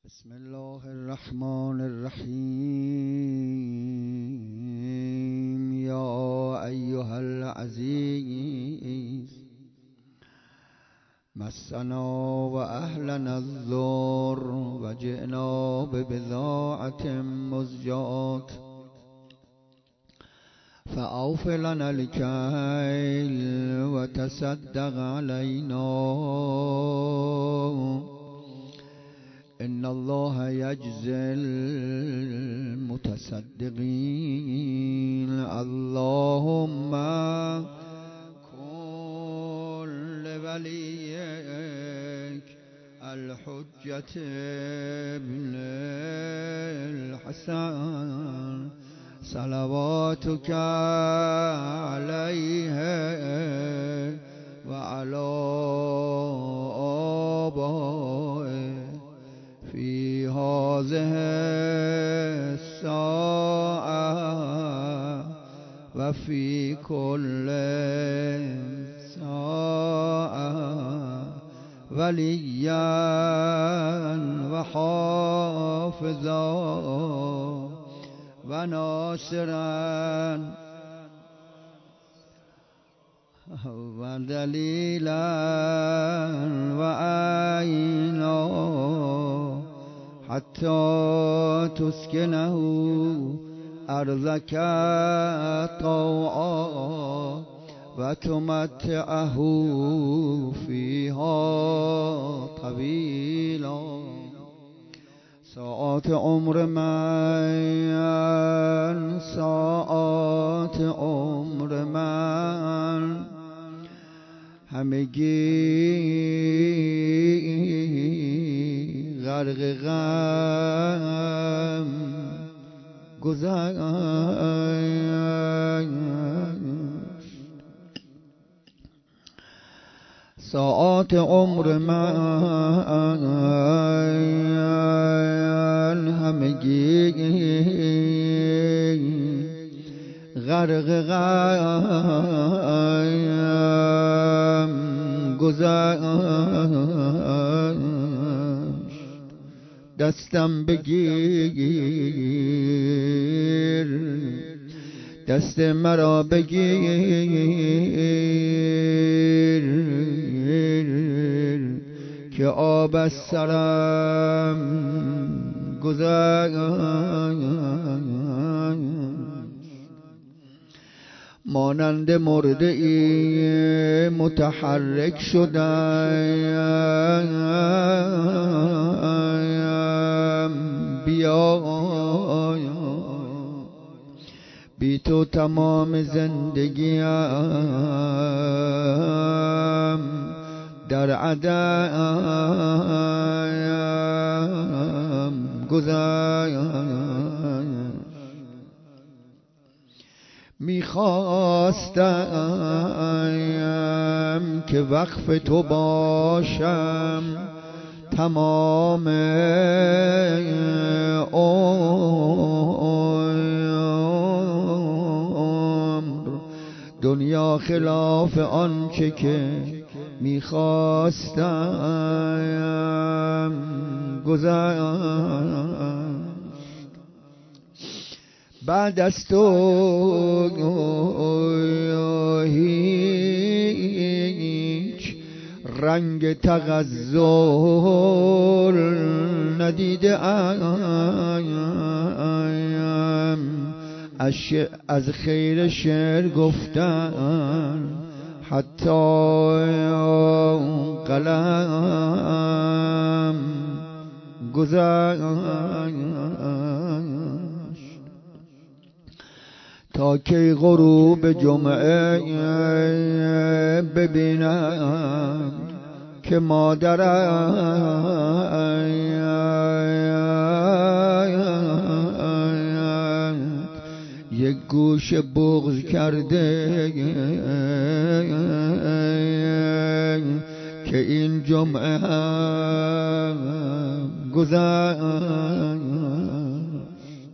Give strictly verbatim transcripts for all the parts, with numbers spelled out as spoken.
بسم الله الرحمن الرحیم. یا ایها العزیز مسنا و اهلنا الضر و جئنا ببضاعة مزجاة فأوف لنا الكيل وتصدق علينا إن الله يجزي المتصدقين. اللهم كن لوليك الحجة ابن الحسن صلواتك عليه وعلى آبائه في هذه الساعة وفي كل ساعة وليا وحافظا وناصرا ودليلا وعينا حتى تسكنه أرضك طوعا وتمتعه فيها طويلا. ساعات عمر من ساعات عمر من همگی غرق غم گذشت. ساعات عمر من همگی غرق غم گذشت. دستم بگیر دست مرا بگیر که آب از سرم گذشت. مانند مرده ای متحرک شدم، بیا بی تو تمام زندگیم در عدم گذشت. میخواستم که وقف تو باشم تمام عمر، دنیا خلاف آنچه که میخواستم گذشت. بعد از تو هیچ رنگ تغزل ندیده ام، از خیر شعر گفتن حتی قلم گذشت. تا کی غروب جمعه ببینم که مادرم یک گوش بغض کرده که این جمعه هم گذشت.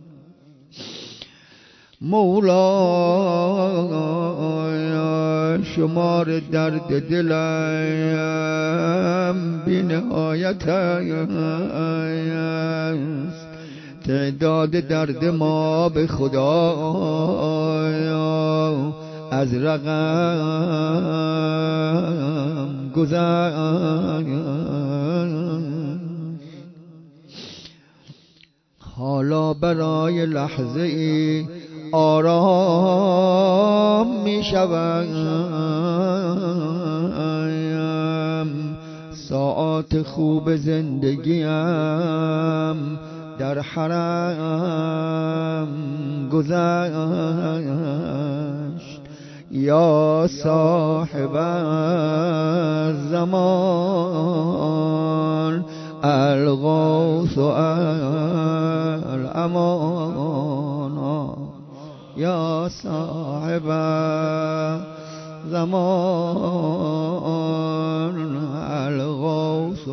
مولای شمار درد دلم بی نهایت است، تعداد درد ما به خدا از رقم گذشت. حالا برای لحظه ای آرام می شوم، ساعات خوب زندگیم در حرم گذشت. یا صاحب الزمان الغوث الامان، یا صاحب زمان الغوث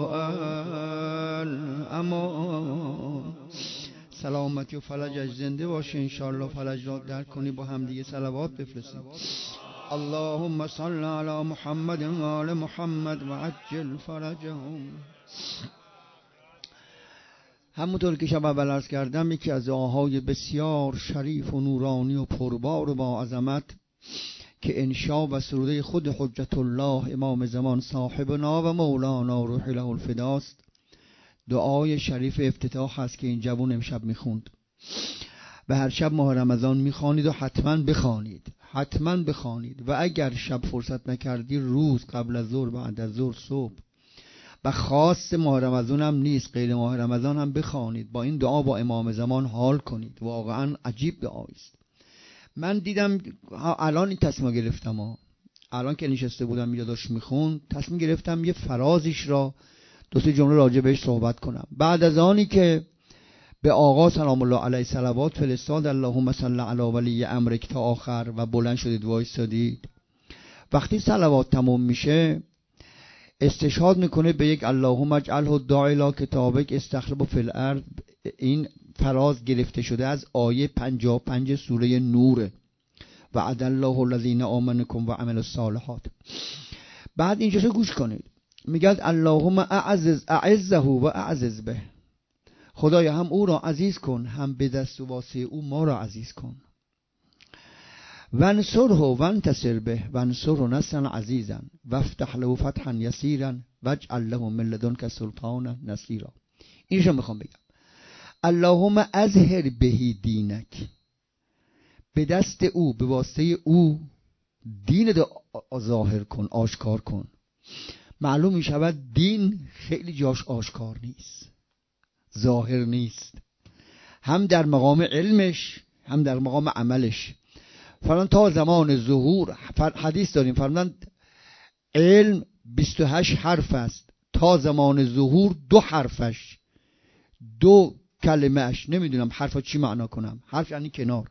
الامان. سلامتی و فلجش زنده باشه انشاءالله. فلج را در کنی با هم دیگه صلوات بفرستیم. اللهم صل علی محمد و آل محمد و عجل فرجهم. همونطور که شب اول عرض کردم، یکی از دعاهای بسیار شریف و نورانی و پربار و با عظمت که انشا و سروده خود حجت الله امام زمان صاحبنا و مولانا روح له الفداست، دعای شریف افتتاح هست که این جوان امشب میخوند و هر شب ماه رمضان میخوانید و حتما بخوانید، حتما بخوانید. و اگر شب فرصت نکردی روز قبل از ظهر، بعد از ظهر، صبح، و خاص ماه رمضان هم نیست، غیر ماه رمضان هم بخوانید. با این دعا با امام زمان حال کنید، واقعا عجیب دعایی است. من دیدم الان این تصمیم گرفتم ها. الان که نشسته بودم اینجا داشت میخوند، تصمیم گرفتم یه فرازش را دو سه جمله راجع بهش صحبت کنم. بعد از آنی که به آقا سلام الله علیه صلوات فرستاد، اللهم صل علی ولی امرک تا آخر، و بلند شدید وایسادید، وقتی صلوات تموم میشه استشهاد میکنه به یک اللهم اجعله الداعی الی کتابک استخلف فی الارض. این فراز گرفته شده از آیه پنجاه و پنج سوره نور، وعد الله الذین آمنوا و عملوا الصالحات. بعد اینجا گوش کنید، میگه اللهم اعزز اعزه و اعزز به، خدایا هم او را عزیز کن، هم به دست و واسه او ما را عزیز کن. وانصره وانتصر به وانصره نصرا عزیزا وافتح له فتحا یسیرا واجعل له من لدنک سلطانا نصیرا. اینشو میخوام بگم. اللهم اظهر بهی دینک، به دست او، به واسطه او دین رو ظاهر کن، آشکار کن. معلوم می شود دین خیلی جاش آشکار نیست، ظاهر نیست، هم در مقام علمش هم در مقام عملش. فرمان تا زمان ظهور حدیث داریم، فرمان علم بیست و هشت حرف است، تا زمان ظهور دو حرفش، دو کلمهش، نمیدونم حرفا چی معنا کنم، حرف یعنی کنار،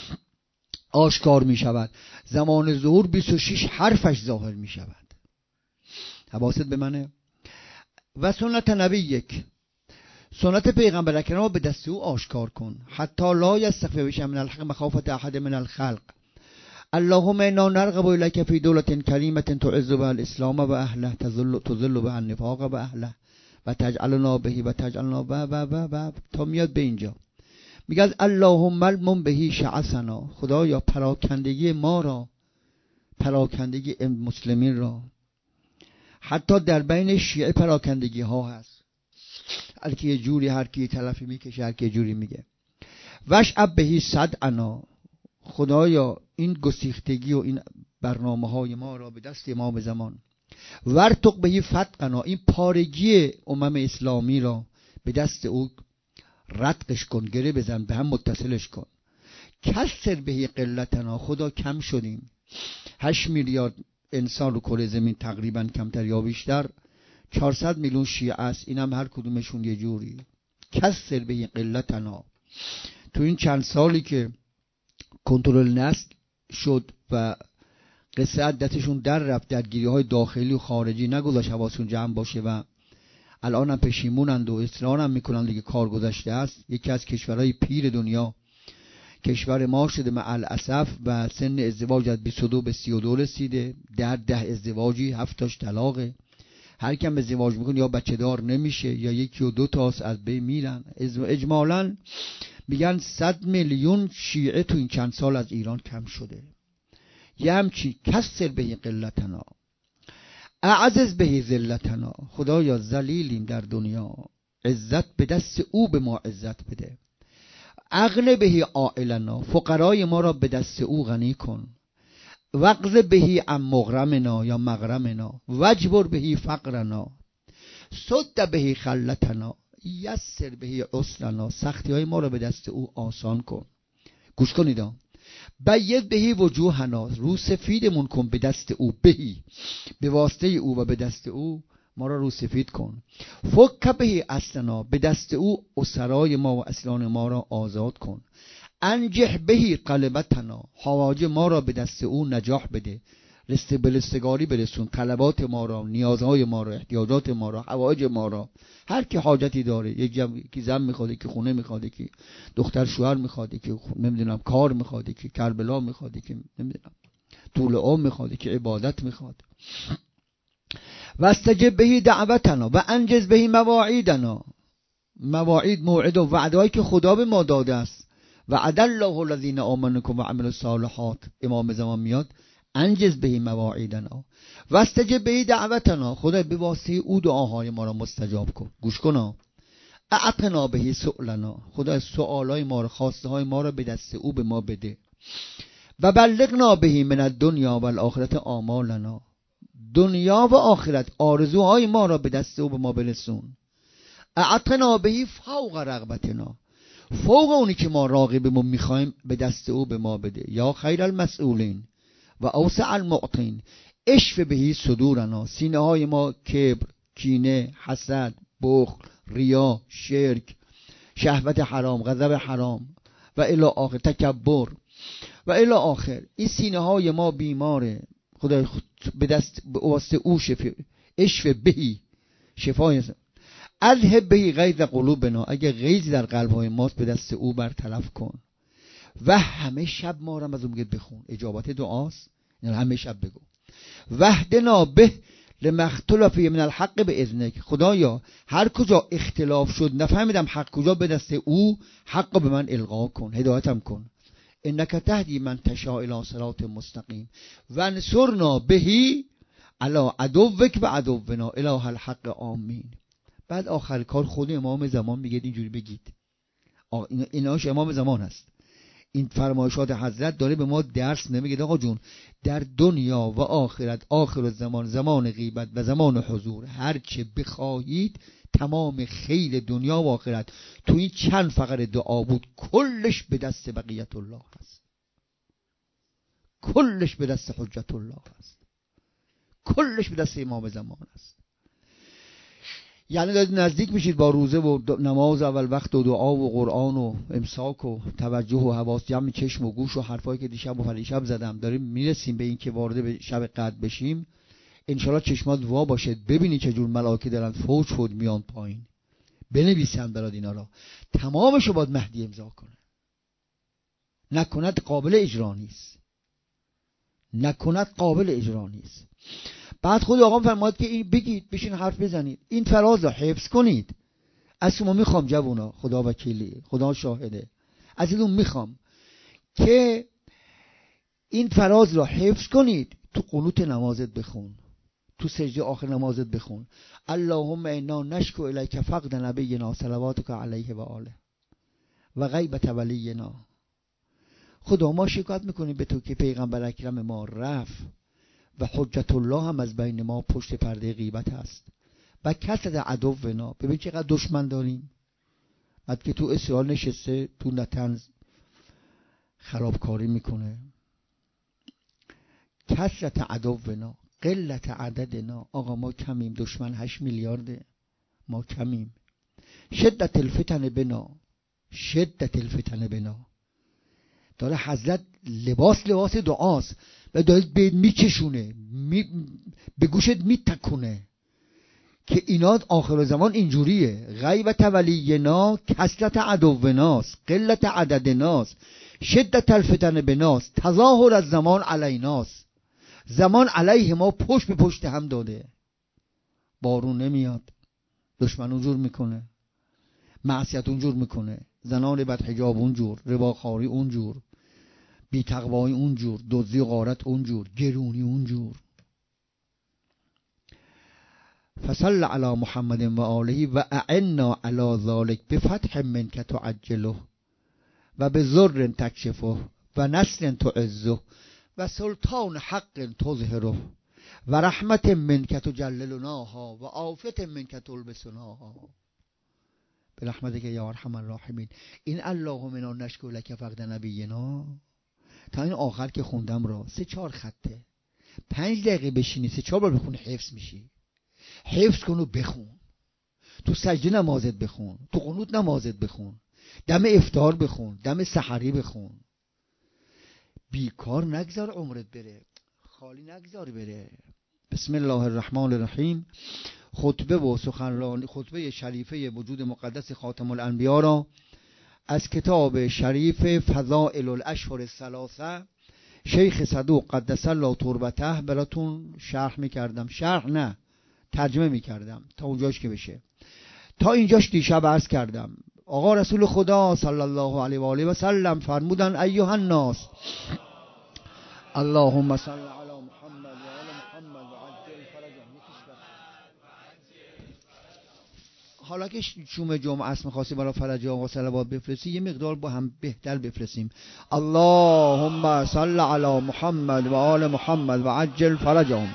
آشکار می شود. زمان ظهور بیست و شش حرفش ظاهر می شود. حواست به منه. و سنت نبی یک، سنت پیغمبر اکرم به دست او آشکار کن. حتی لا یستخفی بشه من الحق مخافت احد من الخلق. اللهم انا نرغب الیک فی دولة کریمة تعز بها الاسلام و اهله، تذل تذل بها النفاق و اهله و تجعلنا بهی و تجعلنا و و و و تا میاد به اینجا. میگه اللهم المن بهی شعثنا، خدایا پراکندگی ما را، پراکندگی مسلمین را. حتی در بین شیعه پراکندگی ها هست، هر کی یه جوری، هر کی تلفی میکشه، هر کی جوری میگه. وشعب بهی صدعنا، خدایا این گسیختگی و این برنامه های ما را به دست امام زمان. ورتق بهی فتقنا، این پارگی امم اسلامی را به دست او ردقش کن، گره بزن، به هم متصلش کن. کسر بهی قلتنا، خدا کم شدیم، هشت میلیارد انسان رو کره زمین تقریبا، کمتر یا بیشتر، چهارصد میلیون شیعه است، اینم هر کدومشون یه جوری. کسر بهی قلتنا. تو این چند سالی که کنترل نسل شد و قصه عدتشون در رفت، درگیری های داخلی و خارجی نگذاشت حواسشون جمع باشه و الان هم پشیمونند و اصرار هم میکنند دیگه کار گذشته است. یکی از کشورهای پیر دنیا کشور ما شده مع الاسف و سن ازدواج از بیست و دو به سی و دو رسیده. در ده ازدواجی هفتاش طلاقه. هر کم ازدواج میکنه یا بچه دار نمیشه یا یکی و دو تاست از بین میرن. اجمالاً میگن صد میلیون شیعه تو این چند سال از ایران کم شده. یه همچین کسر بهی قلتنا اعزز بهی ذلتنا. خدایا ذلیلیم در دنیا، عزت به دست او به ما عزت بده. اغن بهی عائلنا، فقرای ما را به دست او غنی کن. وقض بهی عن مغرمنا یا مغرمنا، وجبر بهی فقرنا. سد بهی خلتنا، یسر بهی عسرنا، سختی های ما را به دست او آسان کن. گوش کنید، بید بهی وجوهنا، رو سفیدمون کن به دست او، بهی به واسطه او و به دست او ما را رو سفید کن. فک بهی اسرنا، به دست او اسرای ما و اسران ما را آزاد کن. انجح بهی قلبتنا، حواج ما را به دست او نجاح بده، رست بلستگاری برسون، طلبات ما را، نیازهای ما را، احتیاجات ما را، حواج ما را. هر کی حاجتی داره، یک جمع کی زن میخواد، کی خونه میخواد، کی دختر شوهر میخواد، کی نمیدونم کار میخواد، کی کربلا میخواد، کی نمیدونم طول عمر میخواد، کی عبادت میخواد. واستجب بهی دعوتنا و انجز بهی مواعیدنا، مواعید موعد و وعدهایی که خدا به ما داده است. و عد الله الذین آمنوا و عملوا الصالحات، امام زمان میاد انجز بهی مواعیدنا و استجب بهی دعوتنا، خدا به واسطه او دعاهای ما را مستجاب کن. گوش کن، اعطنا بهی سؤلنا، خدا سوالای ما را، خواسته های ما را به دست او به ما بده. و بلغنا بهی من الدنیا و الاخرت آمالنا، دنیا و آخرت آرزوهای ما را به دست او به ما برسون. اعطنا بهی فوق رغبتنا، فوق اونی که ما راغبمون میخوایم به دست او به ما بده. یا خیر المسئولین و اوسع المعطین، اشف بهی صدورنا، سینه های ما کبر، کینه، حسد، بخل، ریا، شرک، شهوت حرام، غضب حرام و الی آخر، تکبر و الی آخر، این سینه های ما بیماره. خدای به دست به واسطه او شفا، اشف بهی، شفای. اذهب بهی غیظ قلوبنا، اگه غیظی در قلب های ماست به دست او برطرف کن. و همه شب ما رو از اون میگه بخون، اجابت دعاست، یعنی همه شب بگو. وحدنا به لمختلف من الحق به اذنک، خدایا هر کجا اختلاف شد نفهمیدم حق کجا، به دست او حق به من القا کن، هدایتم کن. انک تهدی من تشاء الی صراط مستقیم و انصرنا بهی علی عدوک و عدونا اله الحق آمین. بعد آخر کار خود امام زمان میگه اینجوری بگید. این ایناش امام زمان هست، این فرمایشات حضرت داره به ما درس نمیگه. آقا جون در دنیا و آخرت، آخر الزمان، زمان غیبت و زمان حضور، هر چه بخواهید تمام خیر دنیا و آخرت تو این چند فقره دعا بود، کلش به دست بقیت الله هست، کلش به دست حجت الله هست، کلش به دست امام زمان هست. یعنی دارید نزدیک میشید با روزه و نماز اول وقت و دعا و قرآن و امساک و توجه و حواس جمع چشم و گوش و حرفایی که دیشب و پریشب زدم، داریم میرسیم به این که وارد به شب قدر بشیم. انشالله چشمات وا باشه، ببینی چه جور ملائکه دارن فوج فوج میان پایین، بنویسن برات اینا را، تمامشو باید مهدی امضا کنه. نکند قابل اجرا نیست، نکند قابل اجرا نیست. بعد خود آقا فرماد که این بگید، بشین حرف بزنید، این فراز را حفظ کنید. از شما میخوام جوونا، خدا وکیلی، خدا شاهده، از اون میخوام که این فراز را حفظ کنید. تو قنوت نمازت بخون، تو سجده آخر نمازت بخون اللهم انا نشکو الیک فقد نبینا صلواتک علیه و آله و غیبت ولینا. خدا ما شکایت میکنیم به تو که پیغمبر اکرم ما رفت و حجت الله هم از بین ما پشت پرده غیبت هست و کسد عدونا. ببین چقدر دشمن داریم، بعد که تو اسرائیل نشسته تو نتنز خرابکاری میکنه. کسرت عدونا قلت عددنا، آقا ما کمیم، دشمن هشت میلیارده، ما کمیم. شدت الفتن بنا، شدت الفتن بنا. داره حضرت لباس لباس دعاست و داره به میچشونه، می به گوشت میتکونه که اینا آخر زمان اینجوریه. غیبت ولینا کسرت عدوناست، قلت عددناست، شدت الفتن بناس، تظاهر از زمان علیناس، زمان علیه ما پشت به پشت هم داده. بارون نمیاد، دشمن اونجور میکنه، معصیت اونجور میکنه، زنان بدحجاب اونجور، رباخواری اونجور، بی‌تقوایی اونجور، دزدی و غارت اونجور، گرونی اونجور. فصل علی محمد و آله و اعنا علی ذلک بفتح منک تعجله و بذر تکشفه و نصر تعزه و سلطان حق تظهره و رحمت منک تجللناها و عافیت منک تلبسناها برحمتک یا ارحم الراحمین. این اللهم انا نشکر لک فقد نبینا تا این آخر که خوندم را سه چهار خطه، پنج دقیقه بشینی سه چهار بار بخونی حفظ میشی. حفظ کن و بخون، تو سجده نمازت بخون، تو قنوت نمازت بخون، دم افطار بخون، دم سحری بخون. بیکار نگذار عمرت بره، خالی نگذار بره. بسم الله الرحمن الرحیم. خطبه و سخنرانی خطبه شریفه وجود مقدس خاتم الانبیا را از کتاب شریف فضائل الاشهر الثلاثه شیخ صدوق قدس الله تربته براتون شرح میکردم. شرح نه، ترجمه میکردم تا اونجاش که بشه. تا اینجاش دیشب عرض کردم آقا رسول خدا صلی الله علیه و آله و سلم فرمودن ایها الناس اللهم صل علی محمد و آل محمد و عجل فرجهم. حالا که شوم جمعه است می‌خواستی برای فرج آقا صلوات بفرستی، یه مقدار با هم بهتر بفرستیم. اللهم صل علی محمد و آل محمد و عجل فرجهم.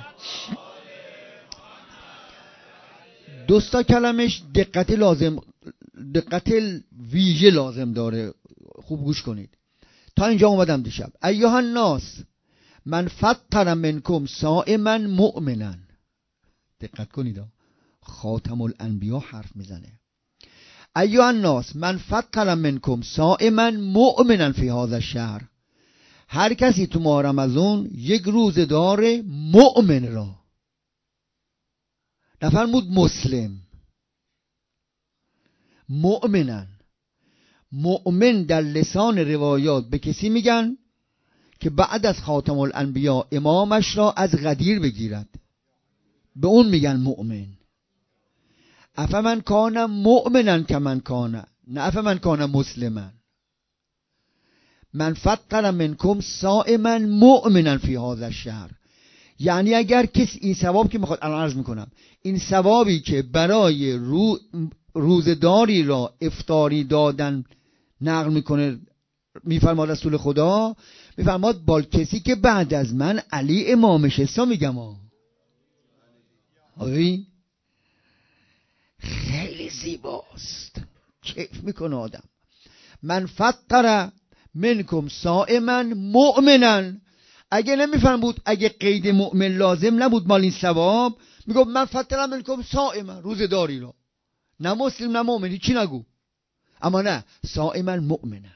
دوستا کلمش دقت لازم، دقت ویژه لازم داره، خوب گوش کنید. تا اینجا اومدم دیشب ایها الناس من فطر منکم صائما مؤمنا. دقت کنید، خاتم الانبیا حرف میزنه. ایها الناس من فطر منکم صائما مؤمنا فی هذا الشهر. هر کسی تو ماه رمضان یک روزه داره مؤمن را، نفرمود مسلم، مؤمنن. مؤمن در لسان روایات به کسی میگن که بعد از خاتم الانبیا امامش را از غدیر بگیرد، به اون میگن مؤمن. افمن کان مؤمنا کمن کان، نه افمن کان مسلما. من فطر منکم صائما مؤمنا فی هذا الشهر، یعنی اگر کسی این ثواب که میخواد الان عرض میکنم، این ثوابی که برای رو روزداری را افطاری دادن نقل میکنه، میفرماد رسول خدا، میفرماد با کسی که بعد از من علی امامش حسا میگم ها. آوی خیلی زیباست، کیف میکنه آدم. من فطر منکم صائما مؤمنا. اگه نمیفرمود، اگه قید مؤمن لازم نبود مال این ثواب، میگم من فطر منکم صائما، روزداری را، نه مسلم نه مؤمنی چی نگو، اما نه صائما مؤمنا.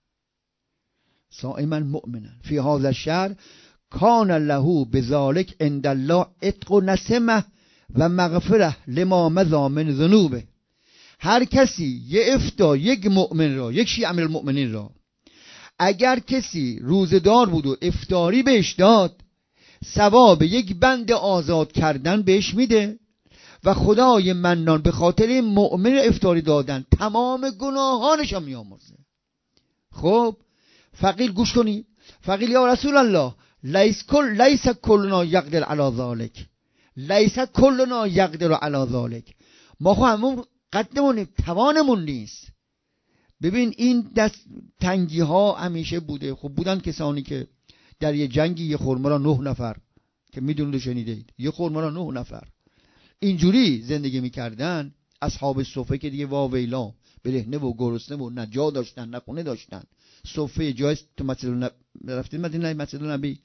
صائما مؤمنا فی هذا الشهر کان له بذلک عند الله عتق و نسمه و مغفره لما مضی من ذنوبه. هر کسی یه افطار یک مؤمن را، یک شیعه امیر المؤمنین را، اگر کسی روزدار بود و افطاری بهش داد، ثواب یک بند آزاد کردن بهش میده و خدای منان به خاطر این مؤمن افطاری دادن تمام گناهانش هم میامرزه. خب فقیل گوش کنید. فقیل یا رسول الله لیس کل لیس کلنا یقدر علی ذلک، لیس کلنا یقدر علی ذلک. ما خو همون قدمون توانمون نیست. ببین این دست تنگی ها همیشه بوده. خب بودن کسانی که در یه جنگی یه خرما را نه نفر، که میدونید شنیدید، یه خرما را نه نفر اینجوری زندگی میکردن. اصحاب صفه که دیگه واویلا، برهنه و گرسنه و نه جا داشتن نه خونه داشتن. صفه جای تو مسجد نبی رفتید، مدینه مسجد نبی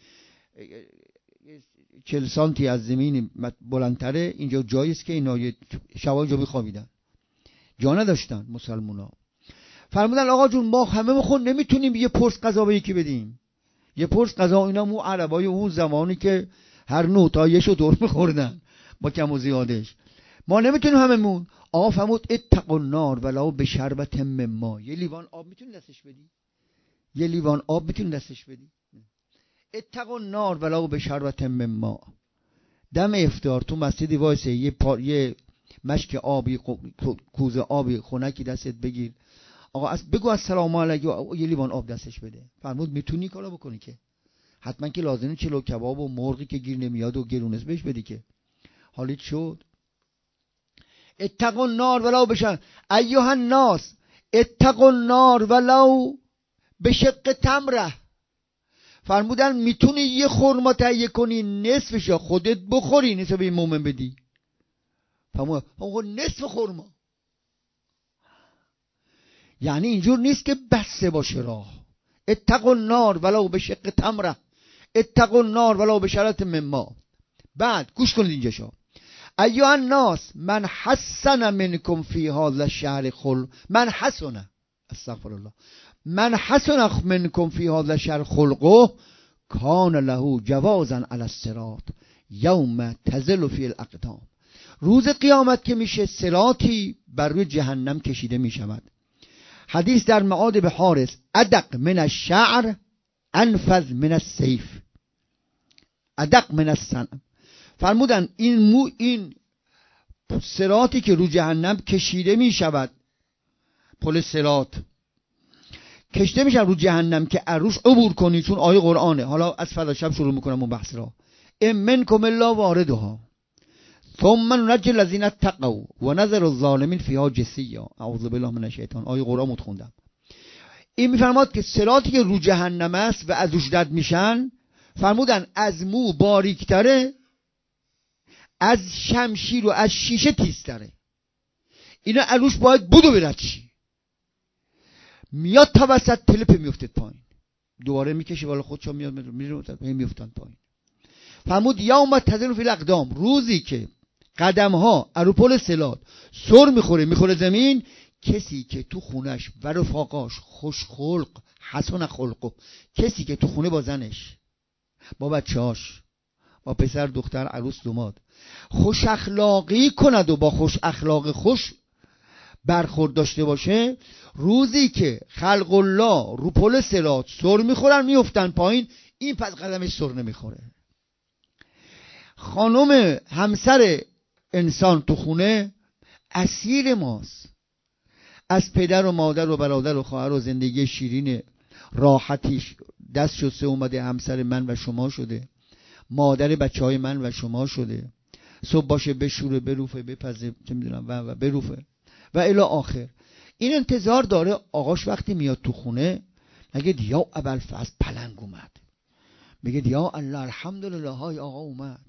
چهل سانتی از زمین بلندتره، اینجا جایی است که اینا شبای جا بخوابیدن، جا نداشتن مسلمونا. فرمودن آقا جون ما همه بخون نمیتونیم یه پرس غذا به یکی بدیم. یه پرس غذا اینا مو عربای اون زمانی که هر نوع تا یهشو دور میخوردن با کم و زیادش، ما نمیتونیم هممون. آقا فرمود اتقوا النار ولو بشربة من ماء. یه لیوان آب میتونی دستش بدی؟ یه لیوان آب میتونی دستش بدی؟ اتقوا النار ولو بشربة من ماء. دم افطار تو مسجدی وایسه، یه پا... یه مشک آبی، کوزه آبی خنکی دستت بگیر، آقا از بگو السلام علیکم، یه لیوان آب دستش بده. فرمود میتونی کارو بکنی که حتما که لازمه چلو کباب و مرغی که گیر نمیاد و گرونس بهش بدی که. حالیت شد. اتقوا النار ولو بشر ایها الناس اتقوا النار ولو بشق تمره. فرمودن میتونی یه خرما تهیه کنی نصفش خودت بخوری، نصف به این مومن بدی. فرمود آقا نصف خرما. یعنی اینجور نیست که بسه باشه راه. اتقوا النار ولو بشق تمره، اتقوا النار ولو بشربة من ماء. بعد گوش کنید اینجا شو. ایها الناس من حسن منکم فی هذا الشهر خل من حسن استغفر الله من حسن منکم فی هذا الشهر خلقه کان له جوازا علی الصراط یوم تزل فی الاقدام. روز قیامت که میشه صراطی بر روی جهنم کشیده میشود. حدیث در معاد به حارس ادق من الشعر انفذ من السیف. ادق من السنم. فرمودن این مو این صراطی که رو جهنم کشیده می شود، پل صراط کشیده می شود رو جهنم که عروش عبور کنی، چون آیه قرآنه. حالا از فردا شب شروع میکنم اون بحث را. ام منکم الا واردها ثم ننجی الذین اتقوا و نذر الظالمین فیها جثیا. اعوذ بالله من الشیطان. آیه قرآن خوندم. این میفرماد که صراطی که رو جهنم است و از روش رد میشن، فرمودن از مو باریکتره، از شمشیر و از شیشه تیزتره. اینا عروش باید بودو برد چی میاد تا وسط تلپ میفتد پایین، دوباره میکشه بالا خودشو میاد میره میفتن پایین. فرمود یوم تزل فی الاقدام، روزی که قدم ها رو پل صراط سر میخوره میخوره زمین، کسی که تو خونش و رفاقاش خوش خلق حسن خلقه، کسی که تو خونه با زنش با بچه‌هاش با پسر دختر عروس دوماد خوش اخلاقی کند و با خوش اخلاق خوش برخورد داشته باشه، روزی که خلق الله رو پل صراط سر میخورن میفتن پایین، این پس قدمش سر نمیخوره. خانم همسر انسان تو خونه اسیر ماست، از پدر و مادر و برادر و خواهر و زندگی شیرین راحتیش دست شسته اومده همسر من و شما شده، مادر بچه های من و شما شده، صبح باشه بشوره بروفه بپزه چه میدونم و و بروفه و الی آخر. این انتظار داره آقاش وقتی میاد تو خونه نگه یا ابوالفضل پلنگ اومد، میگه یا الله الحمدلله های آقا اومد.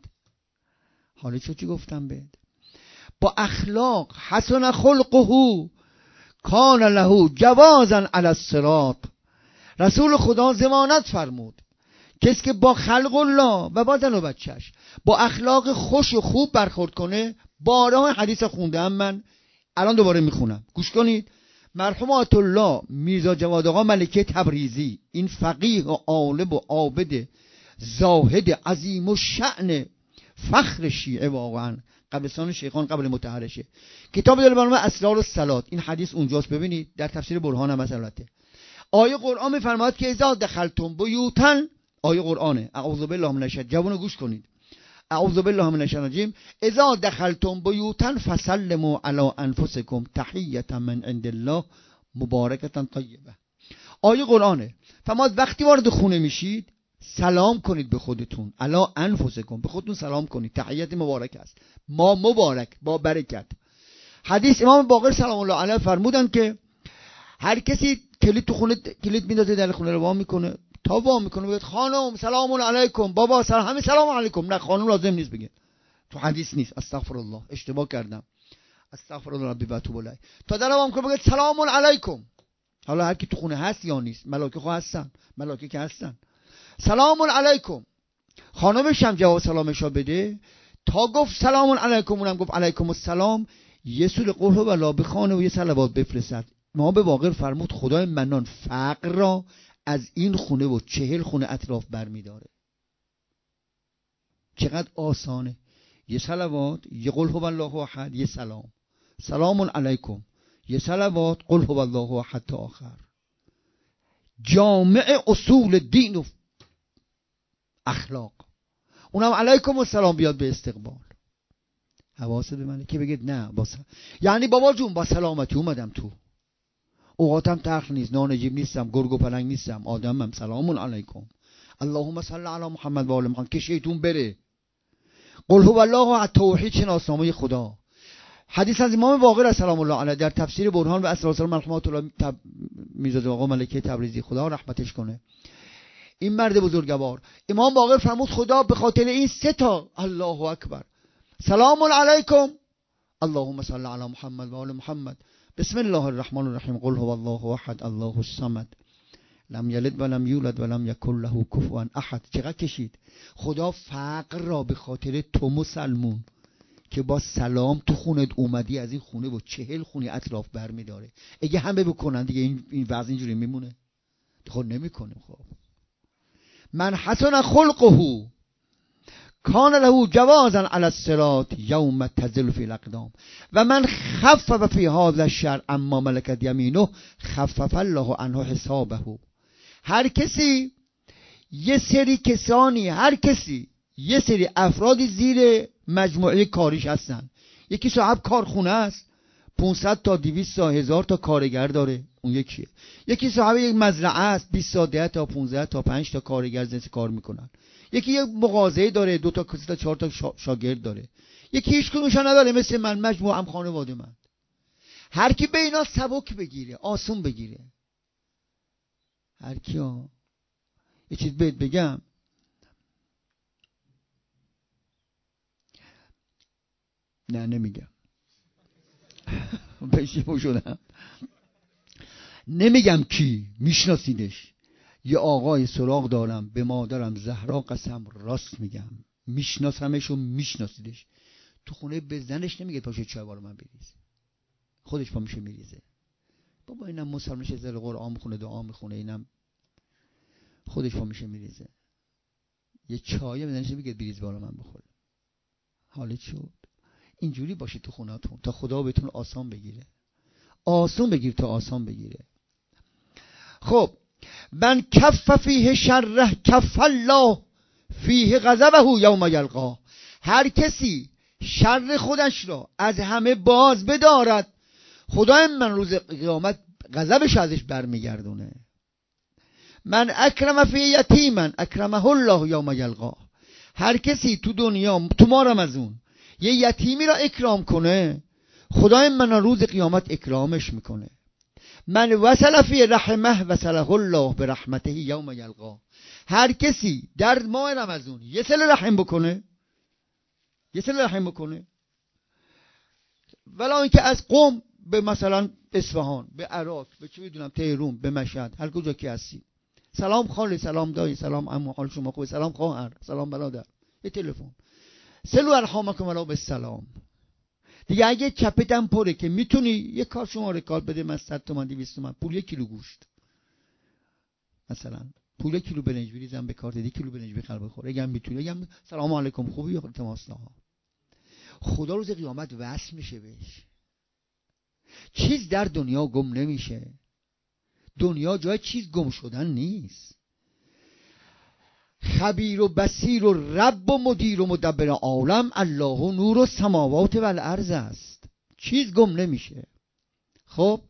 حالا چه چی گفتم بهت؟ با اخلاق حسن خلقه کان له جوازا علی الصراط. رسول خدا ضمانت فرمود کسی که با خلق الله و با زن و بچهش با اخلاق خوش و خوب برخورد کنه، بارها حدیث خوندم من، الان دوباره میخونم گوش کنید. مرحوم آیت الله میرزا جواد آقا ملکه تبریزی، این فقیه و عالم و عابد زاهد عظیم و شأن فخر شیعه، واقعا قبرستان شیخان قبل مطهرشه، کتاب داره به نام اسرار الصلات. این حدیث اونجاست، ببینید در تفسیر برهان هم البته. آیه قرآن میفرماد که اذا دخلتم بیوتا، آیه قرآنه، اعوذ بالله من الشیطان، جوانو گوش کنید، اعوذ بالله من الشیطان الرجیم، اذا دخلتم بیوتا فسلموا علی انفسکم تحیة من عند الله مبارکة طیبه. آیه قرآنه. فرماد وقتی وارد خونه میشید سلام کنید به خودتون، علی انفسکم، به خودتون سلام کنید، تحیت مبارک است، ما مبارک با برکت. حدیث امام باقر سلام الله علیه فرمودن که هر کسی کلید تو خونه کلید میندازه در خونه رو وا میکنه، تا وا میکنه میگه خانم سلام علیکم، بابا سلام، همه سلام علیکم. نه خانم لازم نیست بگه، تو حدیث نیست، استغفر الله اشتباه کردم، استغفر الله ربی و توب الیه. تا در وا میکنه بگه سلام علیکم. حالا هر کی تو خونه هست یا نیست، ملائکه خو هستن، ملائکه که هستن، سلام علیکم. خانمش هم جواب سلامشو بده، تا گفت سلام علیکم اونم گفت علیکم السلام، یه سوره قل هو الله بخونه و یه صلوات بفرستد. ما به واقع فرمود خدای منان فقر را از این خونه و چهل خونه اطراف برمیداره. چقدر آسانه، یه صلوات، یه قل هو الله احد، یه سلام، سلام علیکم، یه صلوات، قل هو الله احد تا آخر. جامع اصول دین و اخلاق. اونم علیکم السلام بیاد به استقبال. حواست به منه که بگید نه با سلام. یعنی بابا جون با سلامتی اومدم تو، اوقاتم تلخ نیست، نانجیب نیستم، گرگ و پلنگ نیستم، آدمم. سلام علیکم، اللهم صل علی محمد و آل محمد. که شیطون بره. قل هو الله، توحید شناسنامه خدا. حدیث از امام باقر سلام الله علیه در تفسیر برهان و اسرار مرحومت الله تب... میرزا آقا ملکه تبریزی خدا رحمتش کنه، این مرد بزرگوار امام باقر فرمود خدا به خاطر این سه تا الله اکبر، سلام علیکم، اللهم صل علی محمد و آل محمد، بسم الله الرحمن الرحیم، قل هو الله احد الله الصمد لم یلد و لم یولد و لم یکن له کفوا احد. چقدر کشید. خدا فقر را به خاطر تو مسلمون که با سلام تو خونت اومدی از این خونه با چهل خونه اطراف برمی داره. اگه همه بکنن دیگه این این وضع اینجوری میمونه؟ خود نمیکنه. خب من حسن خلقه کان له جوازا علی الصراط یوم تزل فی الاقدام و من خفف فی هذا الشهر اما ملکت یمینه خفف الله عنه حسابه. هر کسی یه سری کسانی، هر کسی یه سری افرادی زیر مجموعه کاریش هستن. یکی صاحب کارخونه است، پانصد تا دویست تا هزار تا کارگر داره، اون یکیه. یکی صاحب یک مزرعه است، بیست تا ده تا پانزده تا پنج تا کارگر زنده کار میکنن. یکی یک مغازه داره، دو تا تا چهار تا شا... شاگرد داره. یکی هیچ کدومشون نداره، مثل من مجموعه هم خانواده من. هر کی به اینا سبک بگیره، آسون بگیره، هر کیا یه چیز بهت بگم، نه نمیگم پشیمون شدم، نمیگم کی، میشناسیدش. یه آقای سراغ دارم، به مادرم زهرا قسم راست میگم، میشناسمش و میشناسیدش. تو خونه به زنش نمیگه پاشه چای بارو من بریز، خودش پا میشه میریزه. بابا اینم مسلمانش زل قرآن میخونه، دعا میخونه، اینم خودش پا میشه میریزه. یه چای به زنش میگه بریز بارو من بخوره. حالت شد؟ اینجوری باشه تو خونه‌تون تا خدا بهتون آسان بگیره. آسان بگیر تا آسان بگیره. خب من کف فیه شره کف الله فیه غضبه یوم یلقاه. هر کسی شر خودش را از همه باز بدارد، خدای من روز قیامت غضبش ازش برمیگردونه. من اکرم فی یتیما اکرمه الله یوم یلقاه. هر کسی تو دنیا تو ما رمزون یه یتیمی را اکرام کنه، خدای من روز قیامت اکرامش میکنه. من وصل فی رحمه وصله الله برحمته یوم یلقاه. هر کسی در ماه رمضان یه صله رحم بکنه، یه صله رحم بکنه، ولی اینکه از قم به مثلا اصفهان، به عراق، به چه میدونم تهران، به مشهد، هر کجا که هستی، سلام خاله، سلام دایی، سلام عمو، حال شما خوبه، سلام خواهر، سلام برادر، یه تلفن، سلو ارحامکم الله بالسلام. دیگه اگه چپتم پره که میتونی یه کار شماره کار بده، من صد تومن دویست تومن پول یک کیلو گوشت، مثلا پول یک کیلو برنج بریزم به کارت، یک کیلو برنج بخر بخور. اگه میتونی اگه سلام علیکم خوبی یا تماس نه، خدا روز قیامت وصل میشه بهش. چیز در دنیا گم نمیشه. دنیا جای چیز گم شدن نیست. خبیر و بصیر و رب و مدیر و مدبر عالم الله نور و سماوات و الارض است. چیز گم نمیشه. خب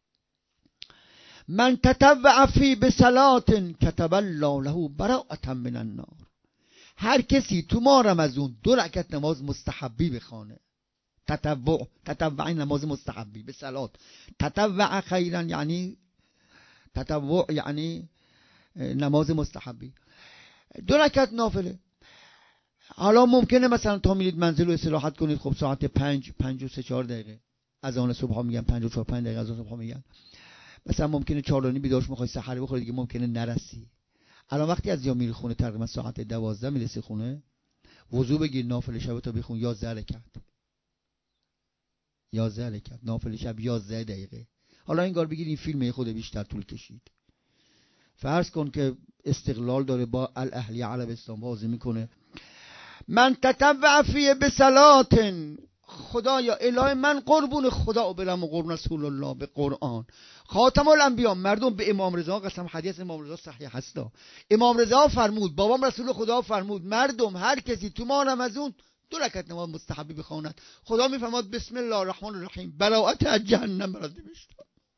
من تطوع فی بصلات کتب الله له براءة من النار. هر کسی تو ماه رمضان دو رکعت نماز مستحبی بخونه، تطوع، تطوع نماز مستحبی به صلات، تطوع خیرا یعنی تطوع یعنی نماز مستحبی، دو رکعت نافله. حالا ممکنه مثلا تا میرید منزل و استراحت کنید، خب ساعت پنج پنج و سه چهار دقیقه از آن صبح ها میگن، پنج و چهار پنج دقیقه از آن صبح ها میگن، مثلا ممکنه چهار و نیم بیدارش میخوای سحری بخوری، دیگه ممکنه نرسی. الان وقتی از یا میری خونه تقریبا ساعت دوازده میرسی خونه، وضو بگیر، نافله شب تا بخون یازده رکعت، یازده رکعت نافله شب یازده دقیقه. حالا این کار بگیر این فیلم خود بیشتر طول کشید. فرض کن که استقلال داره با الاهلی عربستان بازی میکنه. من تطوع فی بصلات، خدایا الهی من قربون خدا برم و قربون رسول الله به قرآن خاتم الانبیا. مردم به امام رضا قسم، حدیث امام رضا صحیح هستا. امام رضا فرمود، بابام رسول خدا فرمود، مردم هر کسی تو ماه رمضان دو رکعت نماز مستحبی بخواند، خدا میفرماد بسم الله الرحمن الرحیم، براءت از جهنم برات نوشته.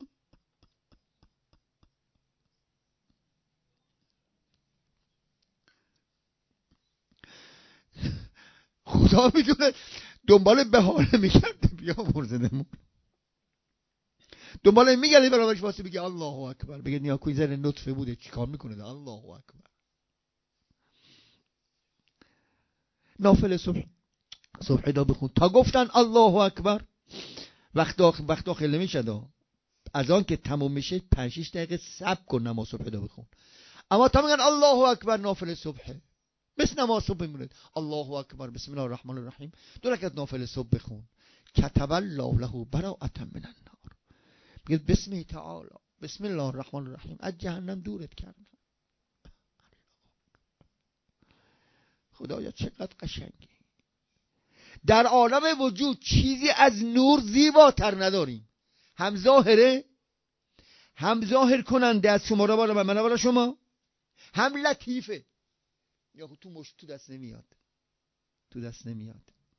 خدا میدونه دنبال بهانه میگرده بیا مرزدمون، دنبال میگرده برابرش واسه بگه الله اکبر، بگه نیاکوی زن نطفه بوده چیکار میکنه ده الله اکبر. نافل صبح صبح دا بخون تا گفتن الله اکبر، وقت داخل وقت داخل نمیشه، از آن که تموم میشه پنج شش دقیقه صبر کن نماز صبح دا بخون. اما تا میگن الله اکبر نافل صبح مثل نماز صبح میمونه، الله اکبر بسم الله الرحمن الرحیم، دو رکعت نافل صبح بخون. کتب الله له براءة من النار، میگه بسم تعالی بسم الله الرحمن الرحیم از جهنم دورت کردم. خدایا چقدر قشنگی. در عالم وجود چیزی از نور زیباتر نداریم، هم ظاهره هم ظاهر کننده از شما را بالا من بالا شما، هم لطیفه. یا تو مشت تو دست نمیاد، تو دست نمیاد.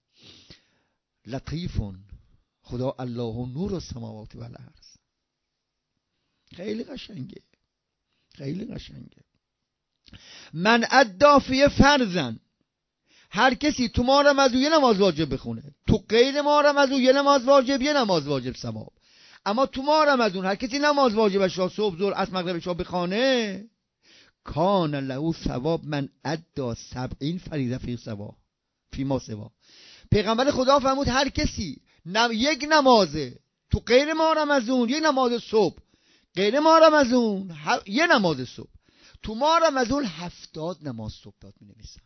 لطیفون خدا الله نور السماوات و الارض. خیلی قشنگه، خیلی قشنگه. من ادا فی فرضن، هر کسی تو ماه رمضان یه نماز واجب بخونه، تو غیر ماه رمضان یه نماز واجب یه نماز واجب ثواب. اما تو ماه رمضان هر کسی نماز واجبش را صبح ظهر عصر مغربش را بخونه، کان له ثواب من ادا سبعین فریضه فی سوا فی ما سوا. پیغمبر خدا فرمود هر کسی نم یک نمازه تو غیر ماه رمضان، یک نماز صبح، غیر ماه رمضان ه... یه نماز صبح، تو ماه رمضان هفتاد نماز صبح داد می نویسن،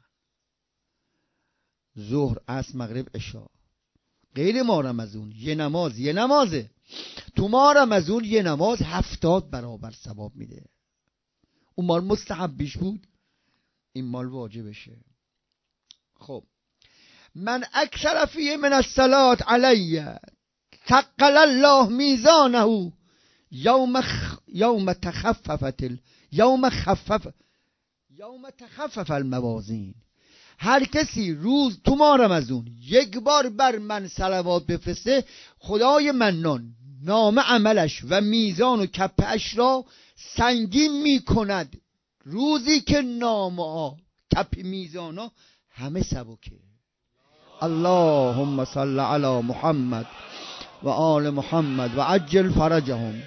ظهر عصر مغرب عشا. غیر ماه رمضان یه نماز یه نمازه، تو ماه رمضان یه نماز هفتاد برابر ثواب میده. اون مال مستحبیش بود، این مال واجبشه. خب من اکثر فیه من الصلاة علی ثقل الله میزانه یوم خ... یوم تخففت ال... یوم خفف یوم تخفف الموازین. هر کسی روز تو ماه رمضان یک بار بر من صلوات بفرسته، خدای منان نام عملش و میزان و کپش را سنگین می کند، روزی که نامه ها کپ میزان ها همه سبکه. اللهم صل علی محمد و آل محمد و عجل فرجهم.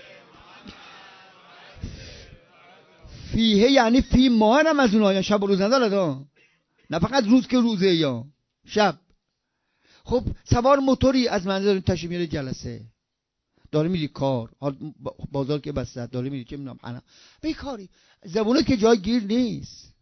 فیه یعنی فی ماه رمضان ها، شب و روز نداره، نه فقط روز که روزه یا شب. خب سوار موتوری از منزل تشریف میاره جلسه، داره میری کار، بازار که بسته، داره میری چه میدونم انا به کاری، زبونه که جای گیر نیست.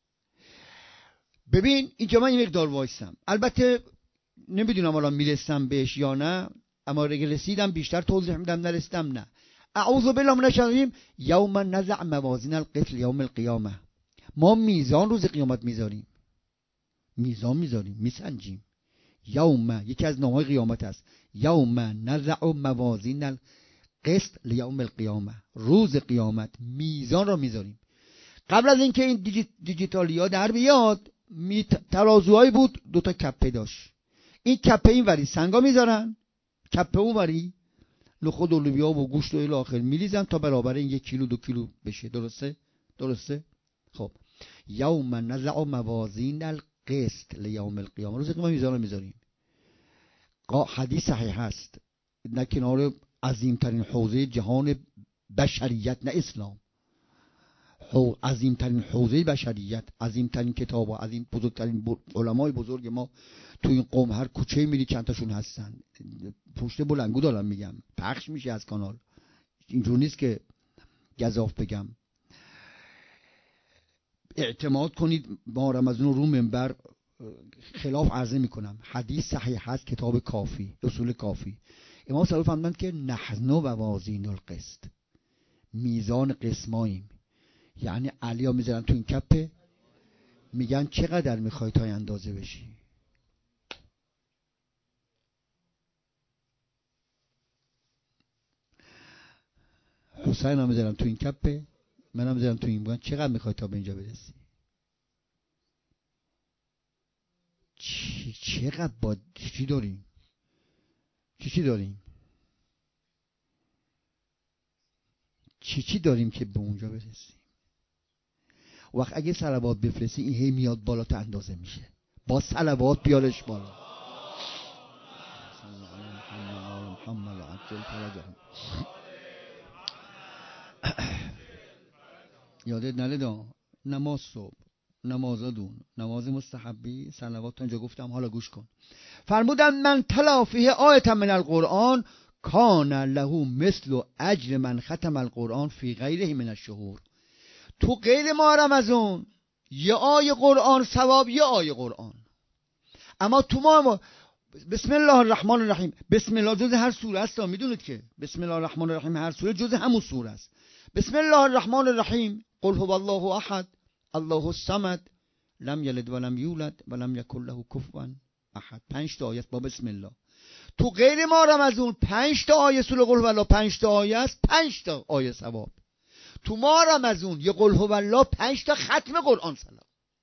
ببین اینجا من یه مقدار وایسم، البته نمیدونم الان میرسم بهش یا نه، اما اگه رسیدم بیشتر توضیح میدم، نرسیدم نه. اعوذ بالله من الشیطان. یوم نزع موازین القسط یوم القیامه، ما میزان روز قیامت میذاریم، میزان میذاریم میسنجیم. یوم یکی از نامهای قیامت است، یوم نزع موازین القسط لیوم القیامه، روز قیامت میزان را میذاریم. قبل از اینکه این دیجی، دیجیتالیا در بیاد، می ترازوهایی بود، دوتا کپه داشت. این کپه این وری سنگا میذارن، کپه اون وری نخود و لوبیا و گوشت و الی آخر میریزن تا برابر این یک کیلو دو کیلو بشه. درسته؟ درسته؟ خب یوم نزع موازین القسط لیوم القیامه، روز قیامت میزان رو میذاریم. حدیث صحیح هست، نه کنار عظیمترین حوزه جهان بشریت، نه اسلام، عظیمترین حوزه بشریت، عظیمترین کتاب و عظیم بزرگترین علمای بزرگ ما تو این قوم هر کوچه میری چند تاشون هستن، پشت بلنگو دارم میگم، پخش میشه از کانال، اینجور نیست که گزاف بگم. اعتماد کنید ما رمضان رو منبر خلاف عرضه میکنم، حدیث صحیح هست، کتاب کافی، اصول کافی. امام صلی الله فرمودند که نحن و موازین القسط، میزان قسماییم. یعنی علیا میذارن تو این کپه، میگن چقدر میخوای تا اندازه بشی. تو سعی نمیذارم تو این کپه، منم میذارم تو این. بگن چقدر میخوای تا به اینجا برسی؟ چی چقدر با چی داریم؟ چی چی داریم؟ چی چی داریم که به اونجا برسیم؟ وقت اگه صلوات بفرستی این هی میاد بالا تا اندازه میشه. با صلوات بیارش بالا. یادت نره نماز صبح، نماز دون، نماز مستحبی، صلوات اینجا گفتم. حالا گوش کن. فرمودن من تلا فیه آیة من القرآن کان له مثل اجر من ختم القرآن فی غیره من الشهور. تو غیر ماه رمضان یه آیه قرآن ثواب یه آیه قرآن، اما تو ما بسم الله الرحمن الرحیم، بسم الله جز هر سوره است. میدونید که بسم الله الرحمن الرحیم هر سوره جز همون سوره است. بسم الله الرحمن الرحیم قل هو الله احد الله الصمد لم یلد ولم یولد ولم یکن له کفوا احد. پنج تا آیه با بسم الله. تو غیر ما رمضان پنج تا آیه سوره قل هو الله پنج تا آیه است، پنج تا آیه ثواب. تو ما رمضان یه قل هو الله پنج تا ختم قرآن سلام.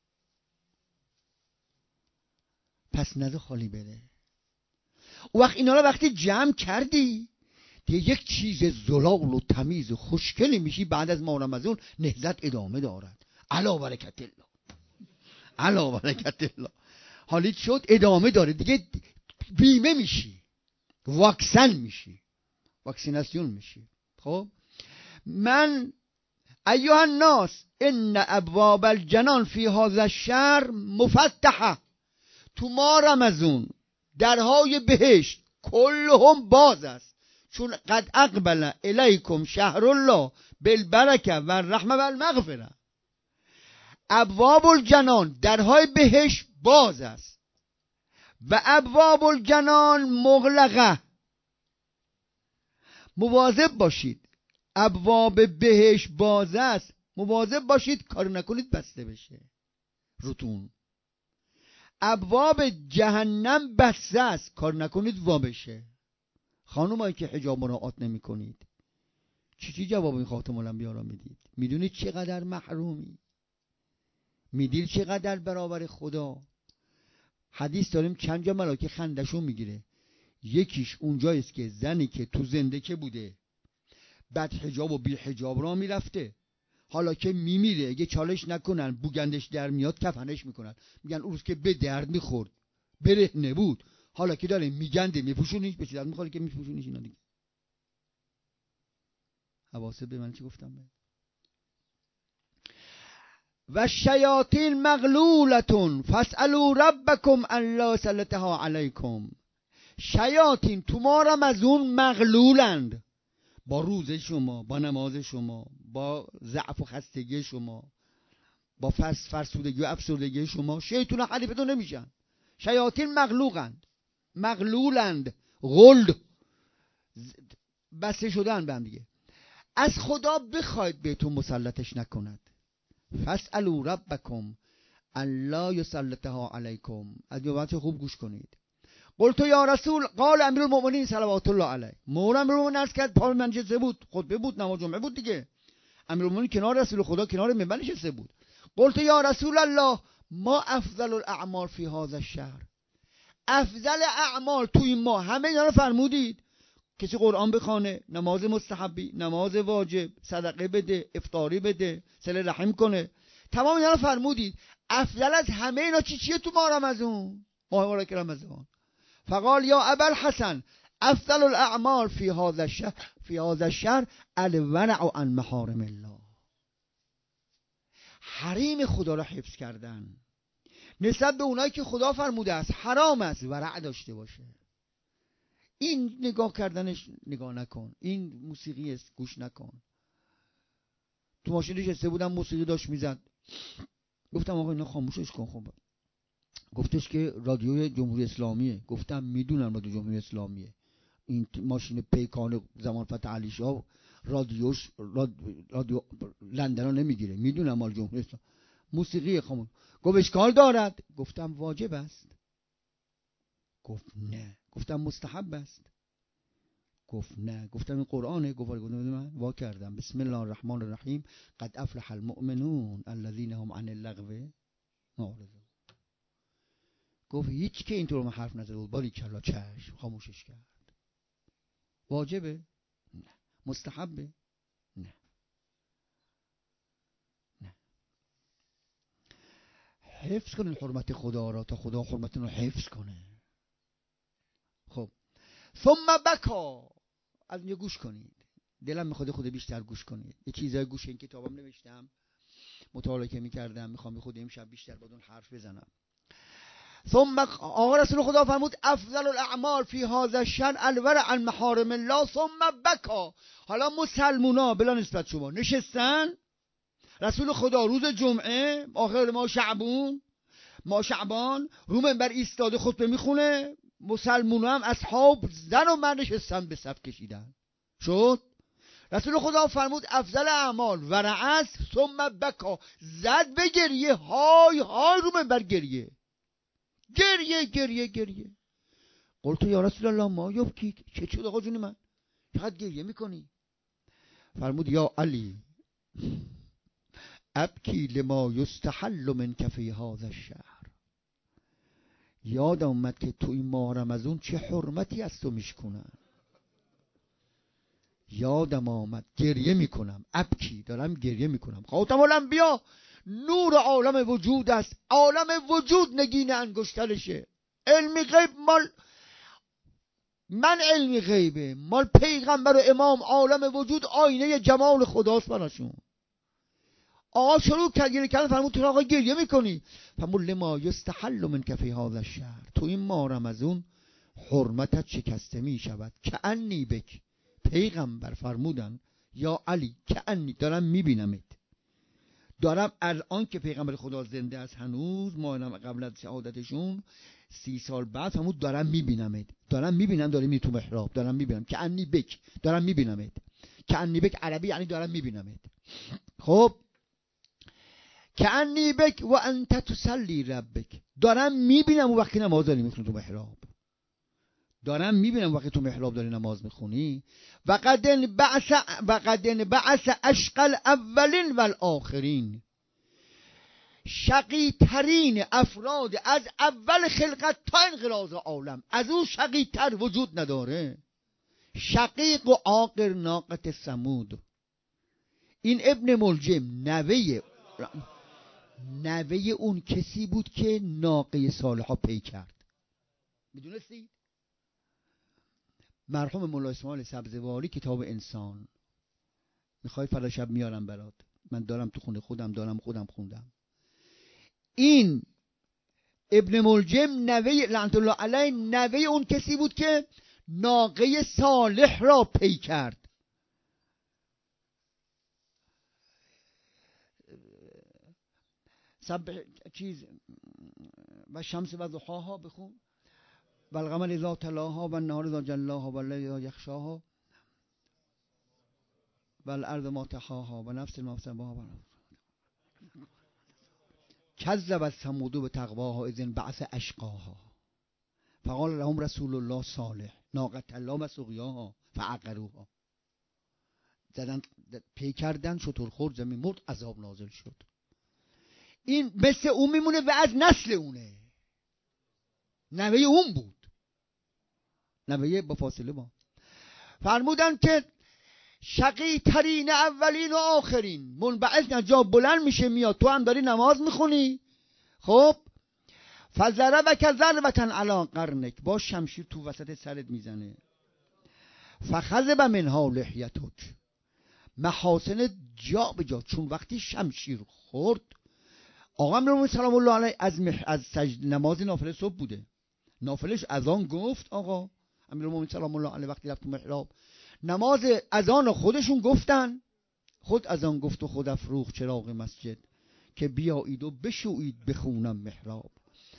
پس نده خالی بره. او وقت اینا رو وقتی جمع کردی دیگه یک چیز زلال و تمیز و خوشگلی میشی. بعد از ماه رمضان نهضت ادامه دارد. علا برکت الله، علا برکت الله. حالیت شد ادامه داره دیگه. بیمه میشی، واکسن میشی، واکسیناسیون میشی. خب من ایها الناس ان ابواب الجنان فی هذا الشهر مفتحه. تو ماه رمضان درهای بهشت کلهم باز است، چون قد اقبل الیکم شهر الله بالبرکه و الرحمه و المغفره. ابواب الجنان درهای بهشت باز است و ابواب الجنان مغلقه. مواظب باشید، ابواب بهشت باز است، مواظب باشید کار نکنید بسته بشه روتون. ابواب جهنم بسته است، کار نکنید وا بشه. خانومایی که حجاب مراعات نمی کنید چی چی جواب این خاتم الانبیا را میدید؟ میدونید چقدر محرومی؟ میدید چقدر برابر خدا؟ حدیث داریم چند جا ملائکه خندشون میگیره. یکیش اونجاییست که زنی که تو زندگی بوده بعد حجاب و بی حجاب را میرفته، حالا که میمیره اگه چالش نکنن بوگندش در میاد کفنش میکنن. میگن اون روز که به درد میخورد برهنه بود، حالا که داره میگنده میپوشونیش، به چی درد میخوره که میپوشونیش؟ اینا دیگه حواسه به من چی گفتم به. و شیاطین مغلولتون فاسألوا ربکم الا سلطها علیکم. شیاطین تو ما رمضان مغلولند، با روزه شما، با نماز شما، با ضعف و خستگی شما، با فرس فرسودگی و افسردگی شما شیطان حریفتون نمیشن. شیاطین مغلوقند، مغلولند، غلد بسته شدن به هم دیگه. از خدا بخواید بهتون مسلطش نکند. فاسألوا ربکم الا یسلطها علیکم. از بچه خوب گوش کنید. قلت یا رسول قال امیر المؤمنین صلوات الله علیه. مولا امیر المؤمنین عرض کرد پای من نشسته بود، خطبه بود، نماز جمعه بود دیگه. امیر المؤمنین کنار رسول خدا کنار منبر نشسته بود. قلت یا رسول الله ما افضل الاعمال فی هذا الشهر. افضل اعمال تو این ماه همه اینا رو فرمودید. کسی قرآن بخونه، نماز مستحبی، نماز واجب، صدقه بده، افطاری بده، صله رحم کنه، تمام اینا رو فرمودید. افضل از همه اینا چی چیه تو ماه رمضان؟ ماه مبارک رمضان. فقال یا ابا الحسن افضل الاعمال فی هذا الشهر فی هذا الشهر الورع عن محارم الله. حریم خدا را حفظ کردن نسبت به اونایی که خدا فرموده است حرام است ورع داشته باشه. این نگاه کردنش نگاه نکن، این موسیقی است گوش نکن. تو ماشین نشسته بودم موسیقی داشت میزد، گفتم آقا اینا خاموشش کن. خب گفتش که رادیوی جمهوری اسلامیه. گفتم میدونم رادیو جمهوری اسلامیه، این ماشین پیکان زمان فتح علی شاه رادیوش راد... رادیو لندن ها نمیگیره، میدونم مال جمهوری اسلامی. موسیقی خاموش. گفت اشکال دارد؟ گفتم واجب است. گفت نه. گفتم مستحب است. گفت نه. گفتم این قرآنه. گفت من وا کردم بسم الله الرحمن الرحیم قد افلح المؤمنون الذين هم عن اللغو معرضون. گفت هیچ که اینطور ما حرف نزد بود. باری کلا چشم خاموشش کرد. واجبه؟ نه. مستحبه؟ نه. نه. حفظ کنین حرمت خدا را تا خدا حرمتون رو حفظ کنه. خب ثم بکا. از اینجا گوش کنید. دلم میخواد خود بیشتر گوش کنید. یه چیزای گوش این کتابم نوشتم، مطالعه که میکردم، میخوام خود امشب بیشتر با اون حرف بزنم. ثم آقا رسول خدا فرمود افضل الاعمال فی هذا الشأن الورع عن محارم الله ثم بکا. حالا مسلمونا بلا نسبت شما نشستن، رسول خدا روز جمعه آخر ما شعبون ما شعبان رو منبر ایستاده خطبه میخونه، مسلمونا هم اصحاب زن و مرد نشستن به صف کشیدن. شد رسول خدا فرمود افضل اعمال ورع ثم بکا. زد به گریه، های های رو منبر گریه گریه گریه گریه. قلت یا رسول الله ما یبکی، چه شد آقا جون من چقدر گریه میکنی؟ فرمود یا علی ابکی لما یستحل منک فی هذا الشهر. یادم اومد که تو این ماه رمضان چه حرمتی از تو میشکنن. یادم آمد گریه میکنم. ابکی، دارم گریه میکنم. خاتم الانبیا نور عالم وجود است. عالم وجود نگین انگشترشه. علم غیب مال من، علم غیبه مال پیغمبر و امام. عالم وجود آینه جمال خداست براشون. آقا شروع کرد گریه کردن. فرمود تو آقا گریه میکنی؟ فرمود لما یستحل منک فی هذا الشهر. تو این ماه رمضان حرمتت شکسته میشود. کأنی بک. پیغمبر فرمودن یا علی کأنی، دارم میبینمت. دارم الان که پیغمبر خدا زنده است هنوز، ما قبل از شهادتشون سی سال بعد فرمود دارم میبینمت. دارم میبینم داری می تو محراب. دارم میبینم کأنی بک، دارم میبینمت. کأنی بک عربی یعنی دارم میبینمت. خب کأنی بک و انت تصلی ربک. دارم میبینم وقتی نماز داری میخونی تو محراب. دارم میبینم وقتی تو محراب داری نماز میخونی. و قدن بعث و قدن بعث اشقل اولین و الاخرین. شقی ترین افراد از اول خلقت تا انقراض عالم، از اون شقی تر وجود نداره. شقیق و عاقر ناقت ثمود. این ابن ملجم نوه نوه اون کسی بود که ناقه صالحا پی کرد. میدونستید؟ مرحوم مولا اسماعیل سبزواری کتاب انسان، میخوای فردا شب میارم برات، من دارم تو خونه خودم دارم خودم خوندم. این ابن ملجم نوه لعنت الله علیه نوه اون کسی بود که ناقه صالح را پی کرد. سب چیز و شمس و ضحاها بخون و القمر اذا تلاها و النهار اذا جلاها و اللیل اذا یغشاها و الارض ما طحاها و نفس ما سواها کذبت ثمود بتقواها اذ انبعث اشقاها فقال لهم رسول الله صالح ناقة الله و سقیاها فعقروها. زدن پی کردن، شتر خورد، زمین مرد، عذاب نازل شد. این مثل اون میمونه و از نسل اونه. نوه اون بود، نوه با فاصله با. فرمودن که شقی ترین اولین و آخرین منبعث نجا بلند میشه میاد. تو هم داری نماز میخونی. خب فضربک ضربة علی قرنک، با شمشیر تو وسط سرت میزنه. فخذب منها لحیتک، محاسن جا به جا، چون وقتی شمشیر خورد. آقا امیر سلام الله علیه از مح... از سجد نماز نافله صبح بوده. نافلش اذان گفت. آقا امیرالمومنین سلام الله علیه وقتی رفت تو محراب نماز اذان خودشون گفتن. خود اذان گفت و خود افروخت چراغ مسجد که بیایید و بشویید بخونم محراب.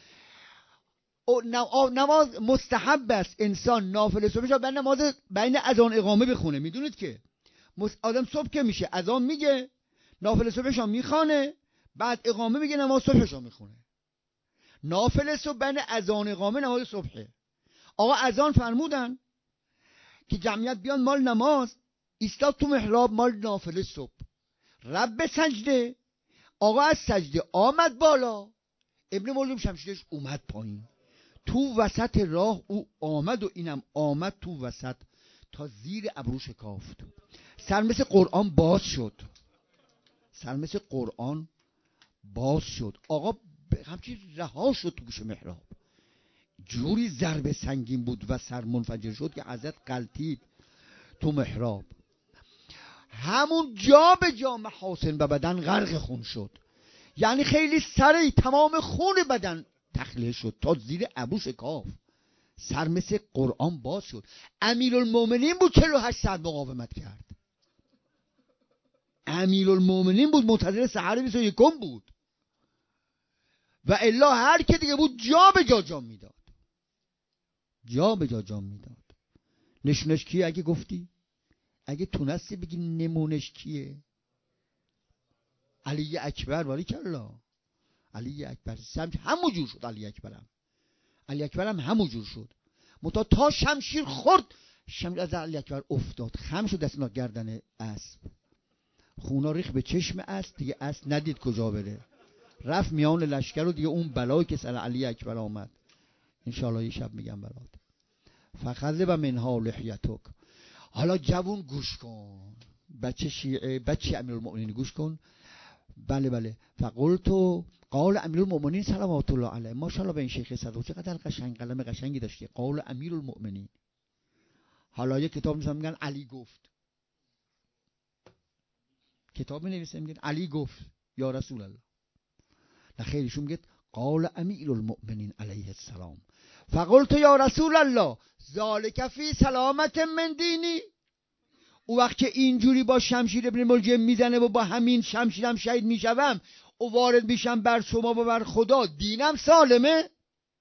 نماز مستحب است انسان نافله صبحش بین نماز بین اذان اقامه بخونه. میدونید که آدم صبح که میشه اذان میگه، نافله صبحش هم میخونه، بعد اقامه میگه، نماز صبحش هم میخونه. نافله صبح بین اذان اقامه نماز صبحه. آقا اذان فرمودن که جمعیت بیان مال نماز، ایستاد تو محراب مال نافله صبح. رب سجده، آقا از سجده آمد بالا، ابن ملجم شمشیرش اومد پایین. تو وسط راه او آمد و اینم آمد تو وسط تا زیر ابرو شکافت. سر مثل قرآن باز شد، سر مثل قرآن باز شد. آقا همچین رها شد تو گوش محراب. جوری ضرب سنگین بود و سر منفجر شد که حضرت غلطید تو محراب. همون جا به جا محاسن و بدن غرق خون شد. یعنی خیلی سریع تمام خون بدن تخلیه شد تا زیر ابرو شکاف. سر مثل قرآن باز شد. امیرالمومنین بود چهل و هشت ساعت مقاومت کرد. امیرالمومنین بود، منتظر سحر بیست و یکم بود. و الا هر که دیگه بود جا به جا جام میداد، جا به جا جام میداد. نشونش کیه؟ اگه گفتی، اگه تونستی بگی نمونش کیه؟ علی اکبر. ولی کلا علی اکبر سمت همون جور شد. علی اکبرم علی اکبرم همون جور شد. متا تا شمشیر خورد، شمشیر از علی اکبر افتاد، خم شد دست گردن اسب. خونا ریخ به چشم اسب، دیگه اسب ندید کجا بره، رفت میان لشکر و دیگه اون بلایی که سر علی اکبر آمد انشالله یه شب میگم برات. فخذب منها لحیتک. حالا جوون گوش کن، بچه شیعه، بچه امیرالمؤمنین گوش کن. بله بله. فقلتو قال امیرالمؤمنین صلوات الله علیه. ماشاءالله به این شیخ صدوق چقدر قشنگ قلم قشنگی داشتی. قال امیرالمؤمنین. حالا یه کتاب میذارن میگن علی گفت، کتاب می‌نویسن میگن علی گفت یا رسول الله. نه خیرشون میگه قال امیرالمؤمنین علیه السلام. فقلت یا رسول الله ذالک فی سلامت من دینی. او وقت که اینجوری با شمشیر ابن ملجم میزنه و با همین شمشیرم شهید میشوم و وارد میشم بر شما و بر خدا، دینم سالمه؟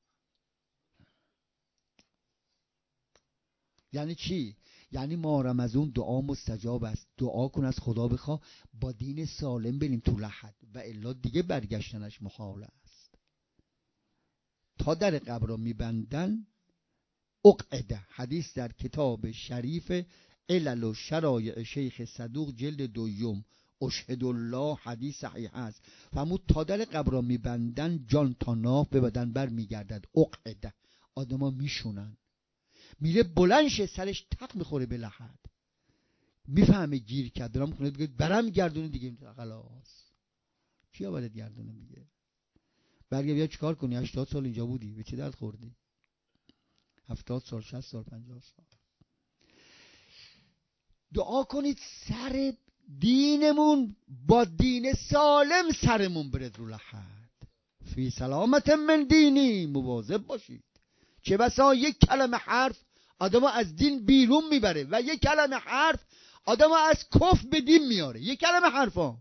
یعنی چی؟ یعنی مارم از اون دعا مستجاب است. دعا کن از خدا بخوا با دین سالم بریم تو لحد و الا دیگه برگشتنش محال است. تا در قبر رو میبندن اقعده. حدیث در کتاب شریف علل و شرایع شیخ صدوق جلد دوم، اشهد الله، حدیث صحیح است. فرمود تا در قبر رو میبندن جان تا ناف به بدن بر میگردد. اقعده. آدما میشونن، میره بلنشه سرش تق میخوره به لحد، میفهمه گیر کرد، دارم کنه بگه برم گردونه دیگه خلاص. کیا باید گردونه میگه؟ برگه بیا چیکار کنی؟ هشتاد سال اینجا بودی، به چه درد خوردی؟ هفتاد سال، شصت سال، پنجاه سال. دعا کنید سر دینمون با دین سالم سرمون برد رو لحد. فی سلامت من دینی. مواظب باشید. چه بسا یک کلمه حرف آدمو از دین بیرون میبره و یک کلمه حرف آدمو از کفر به دین میاره. یک کلمه حرفا.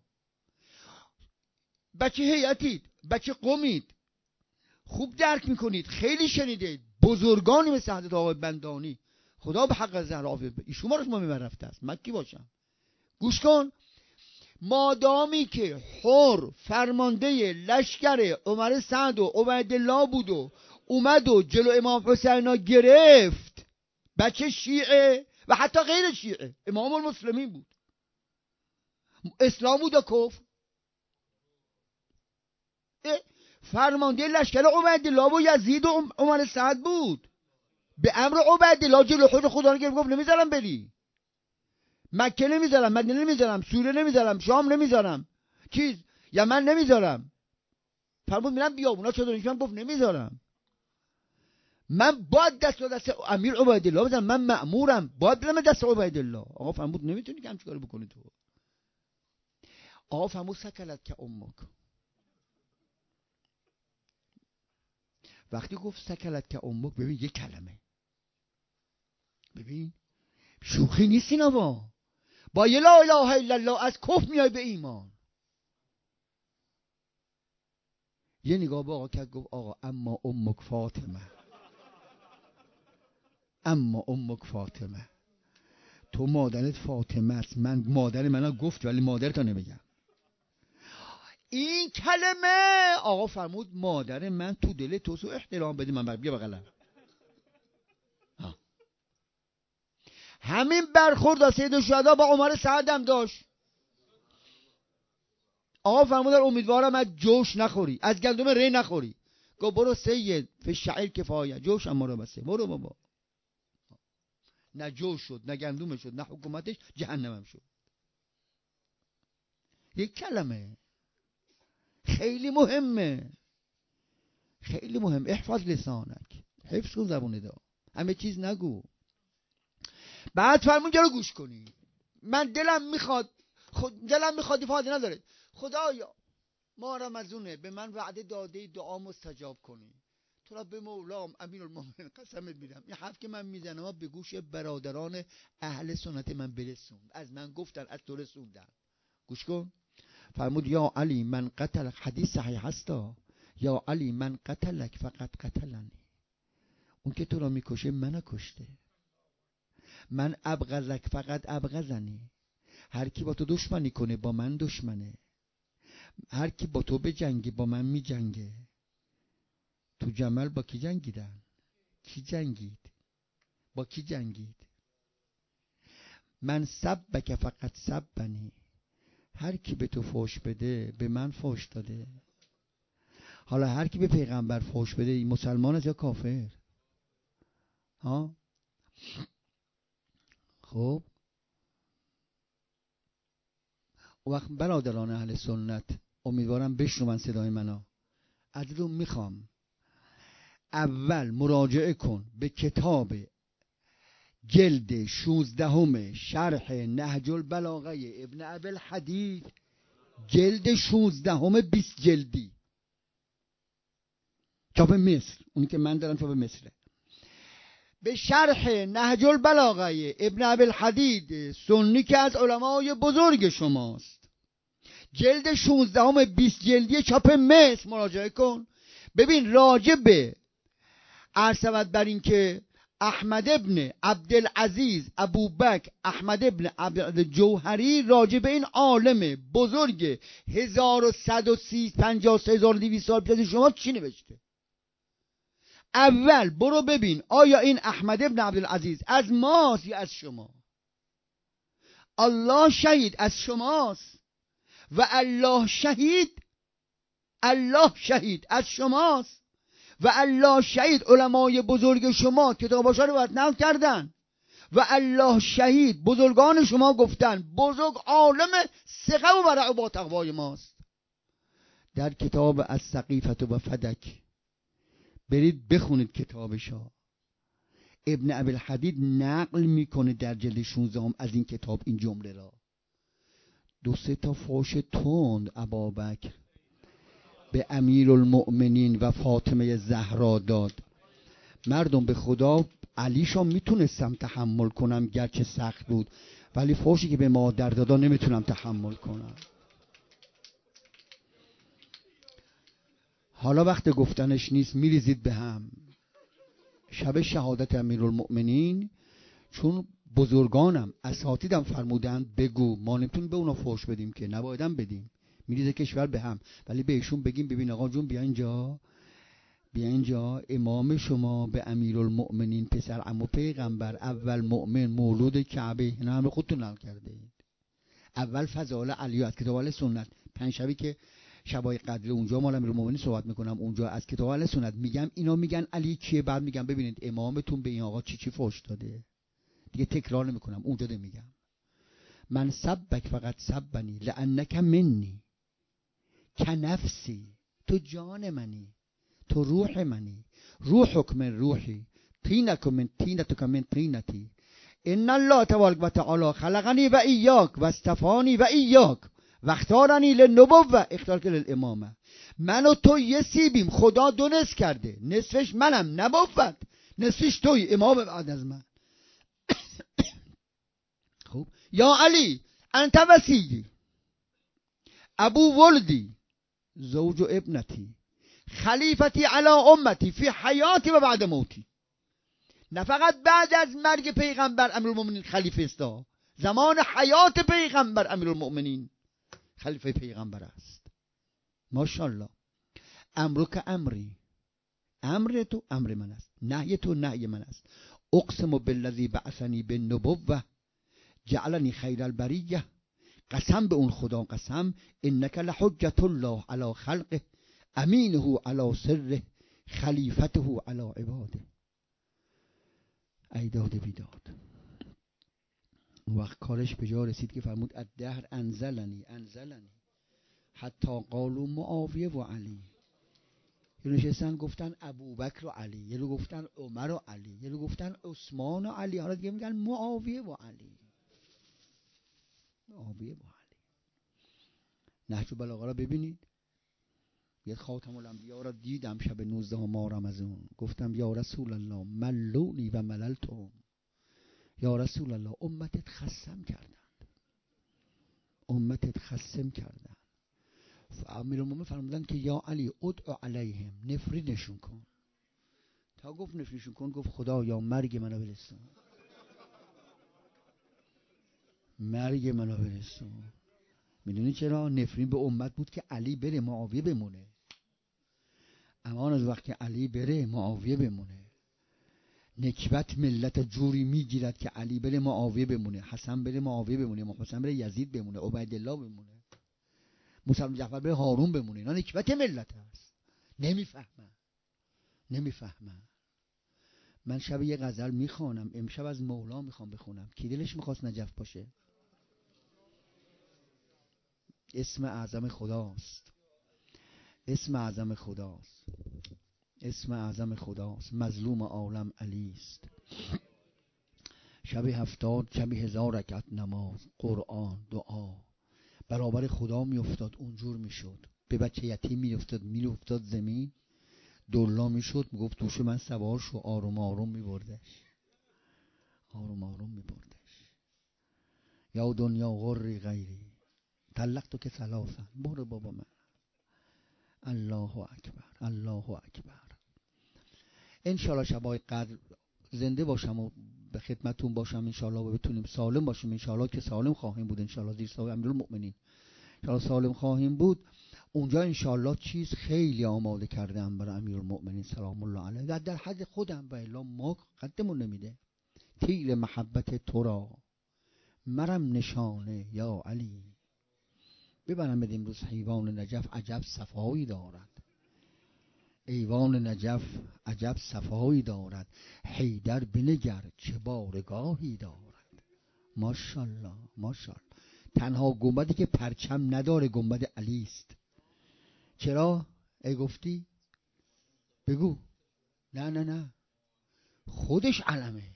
بچه هیئتید، بچه قومید، خوب درک میکنید، خیلی شنیدید. بزرگانی مثل حضرت آقای بندانی، خدا به حق زهرا ایشون ما رو شما میبر رفته است، مکی باشم. گوش کن. مادامی که حر فرمانده لشکر عمر سعد و عبیدالله بود و اومد و جلو امام حسین گرفت، بچه شیعه و حتی غیر شیعه، امام المسلمین بود، اسلام بود و کفر. فرمانده لشکر عبیدالله و یزید و عمر سعد بود. به امر عبیدالله جلو خود خدا رو گرفت، گفت نمیذارم بری، مکه نمیذارم، مدینه نمیذارم، سوریه نمیذارم، شام نمیذارم، چیز یمن نمیذارم. فرمود میرم بیابونا چادرشم، گفت نمیذارم. من باید دست و دست امیر عبیدالله بزنم، من مأمورم، باید بدم دست عبیدالله. آقا فرمود نمیتونی که همچه کارو بکنی تو. آقا فرمود سکلت که امک. وقتی گفت سکلت که امک، ببین یک کلمه، ببین شوخی نیست اینا. با با یه لا اله الا الله از کفر میای به ایمان. یه نگاه به آقا کرد، گفت آقا اما امک فاطمه، اما امک فاطمه، تو مادرت فاطمه است. من مادر منو گفت ولی مادرتو نمیگم. این کلمه آقا فرمود مادر من تو دل تو، سو احترام بده من. بیا بغلم. همین برخورد از سید الشهدا با عمر سعد هم داشت. آقا فرمودن امیدوارم از جوش نخوری، از گندم ری نخوری. گفت برو سید فی شعیر کفایه، جوش اما رو بسه، برو بابا. نه جوش شد، نه گندم شد، نه حکومتش، جهنمم شد. یک کلمه خیلی مهمه، خیلی مهم. احفظ لسانک، حفظ کن زبون دا، همه چیز نگو. بعد فرمون جا رو گوش کنی. من دلم میخواد، خود دلم میخواد فایده نداره، خدایا ما رمضونه به من وعده داده دعا مستجاب کنی، تو را به مولام امین المؤمنین قسمت میدم این حرف که من میزنم به گوش برادران اهل سنت من برسون، از من گفتن، از تو رسوندن. گوش کن. فرمود یا علی من قتل، حدیث صحیح هستا، یا علی من قتلک فقط قتلنی، اون که تو را میکشه منو کشته. من ابغضک فقط ابغضنی، هر کی با تو دشمنی کنه با من دشمنه، هر کی با تو به جنگی با من می جنگه. تو جمل با کی جنگیدن؟ کی جنگید؟ با کی جنگید؟ من سبک فقط سبنی، هر کی به تو فوش بده به من فوش داده. حالا هر کی به پیغمبر فوش بده مسلمان است یا کافر؟ ها؟ خب وقت برادران اهل سنت امیدوارم بشنون صدای منو، ازتون میخوام اول مراجعه کن به کتاب جلد شوزدهم شرح نهج البلاغه ابن ابی الحدید، جلد شوزدهم بیست جلدی، چاپ مصر، اونی که من دارم چاپ مصره. به شرح نهج البلاغه ابن ابی الحدید سنی که از علمای بزرگ شماست، جلد شوزدهم بیست جلدی چاپ مصر مراجعه کن. ببین راجع به عرض بر این که احمد ابن عبدالعزیز ابوبکر احمد ابن عبدالجوهری راجع به این عالم بزرگ هزار و صد و پنجاه و سه هزار و دویست سال پیش شما چی نوشته. اول برو ببین آیا این احمد ابن عبدالعزیز از ماست یا از شما. الله شهید از شماست و الله شهید، الله شهید از شماست و الله شهید علمای بزرگ شما کتاباشا رو باید نقل کردن و الله شهید بزرگان شما گفتن بزرگ عالم ثقه و ورع با تقوای ماست. در کتاب از سقیفت و فدک برید بخونید کتابشا، ابن ابی الحدید نقل میکنه در جلد شانزده هم از این کتاب این جمله را. دو سه تا فوش تند ابابکر به امیر المؤمنین و فاطمه زهرا داد. مردم به خدا علیشو میتونستم تحمل کنم گرچه سخت بود، ولی فوشی که به مادر دادا نمیتونم تحمل کنم. حالا وقت گفتنش نیست، میریزید به هم. شب شهادت امیرالمؤمنین چون بزرگانم اساتیدم فرمودن بگو، ما نمیتونیم به اونا فوش بدیم که، نبایدم بدیم، میریزه کشور به هم. ولی بهشون بگیم ببین آقا جون بیا اینجا، بیا اینجا، امام شما به امیرالمؤمنین پسر عمو پیغمبر اول مؤمن مولود کعبه، اینا همه خودتون نقل کرده اید. اول فضائل علی از کتاب اهل سنت، پنج شبی که شبای قدر اونجا مال امیرالمؤمنین صحبت میکنم، اونجا از کتاب اهل سنت میگم اینا میگن علی کیه، بعد میگم ببینید امامتون به این آقا چی چی فوش داده. دیگه تکرار نمیکنم، اونجا ده میگم من سبک فقط سبنی لانک منی کنفسی، تو جان منی، تو روح منی، روحک من روحی، طینک من طینتک من طینتی، ان الله تبارک و تعالی خلقنی و ایاک و استفانی و ایاک و اختارنی للنبوة اختار که للامامه. من و تو یه سیبیم، خدا دو نصف کرده، نصفش منم نبوت، نصفش توی امام بعد از من. خب یا علی انت وصیی ابو ولدی زوج ابنتی خلیفتی علی امتی فی حیاتی و بعد موتی. نه فقط بعد از مرگ پیغمبر امیرالمؤمنین خلیفه است، زمان حیات پیغمبر امیرالمؤمنین خلیفه پیغمبر است. ماشاءالله. امرو که امری، امر تو امر من است، نهی تو نهی من است. اقسم بالذی بعثنی بالنبوة جعلنی خیر البریه، قسم به اون خدا قسم، انک لحجة الله علی خلقه، امینه علی سره، خلیفته علی عباده. ای داد بیداد. اون وقت کارش به جا رسید که فرمود الدهر انزلنی انزلنی حتی قالوا معاویه و علی. یه نشستن گفتن ابوبکر و علی، یه رو گفتن عمر و علی، یه رو گفتن عثمان و علی، حالا دیگه میگن معاویه و علی. معاویه و علی. نهج البلاغه را ببینید. یه خاتم الانبیا را دیدم شب نوزده ماه رمضان، گفتم یا رسول الله ملونی و مللتهم. یا رسول الله امتت خصم کردند، امتت خصم کردند. امیرالمومنین فرمودن که یا علی ادعو علیهم، نفرینشون کن. تا گفت نفرینشون کن، گفت خدا یا مرگ منو برسون، مرگ منو برسون. میدونی چرا؟ نفرین به امت بود که علی بره معاویه بمونه. امان از وقت که علی بره معاویه بمونه. نکبت ملت جوری میگیرد که علی بره معاویه بمونه، حسن بره معاویه بمونه، محسن بره یزید بمونه، عبیدالله بمونه، موسی بن جعفر بره هارون بمونه. اینا نکبت ملت هست. نمیفهمن نمیفهمن من شب یه غزل میخوانم، امشب از مولا میخوام بخونم. کی دلش میخواست نجف باشه؟ اسم اعظم خداست، اسم اعظم خداست، اسم اعظم خداست. مظلوم عالم علی است. شب هفتاد، شب هزار رکعت نماز، قرآن، دعا برابر خدا میافتاد، اونجور میشد. به بچه یتیم میافتاد، میافتاد زمین، دلا میشد، میگفت دوش من سوار شو، آروم آروم میبردش، آروم آروم میبردش. یا دنیا غری غیری طلقت تو که ثلاثا، برو بابا من. الله اکبر، الله اکبر. انشالله شبای قدر زنده باشم و به خدمتون باشم انشالله، و بتونیم سالم باشیم انشالله، که سالم خواهیم بود انشالله، زیر سایه امیرالمؤمنین انشالله سالم خواهیم بود. اونجا انشالله چیز خیلی آماده کردم برای امیرالمؤمنین سلام الله علیه، و در حد خودم، و الا ما قدمون نمیده. تیر محبت تو را مرم نشانه یا علی. ببرم بدیم روز حیوان نجف عجب صفایی دارد، ایوان نجف عجب صفایی دارد، حیدر بنگر چه بارگاهی دارد. ماشاءالله ماشاءالله. تنها گنبدی که پرچم نداره گنبد علی است. چرا؟ ای گفتی؟ بگو. نه نه نه، خودش علمه،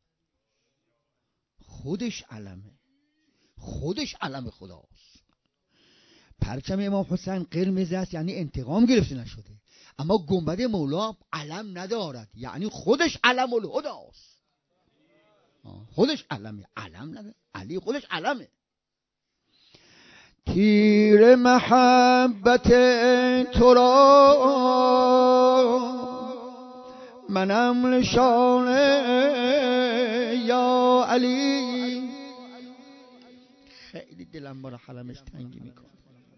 خودش علمه، خودش علم خداست. پرچم امام حسین قرمز است، یعنی انتقام گرفته نشده، اما گنبد مولا علم ندارد، یعنی خودش علم الهداست. خودش علمه، علم نداره، علی خودش علمه. تیر محبت تو را منم نشانه یا علی. خیلی دلم برای حرمش تنگی میکنه.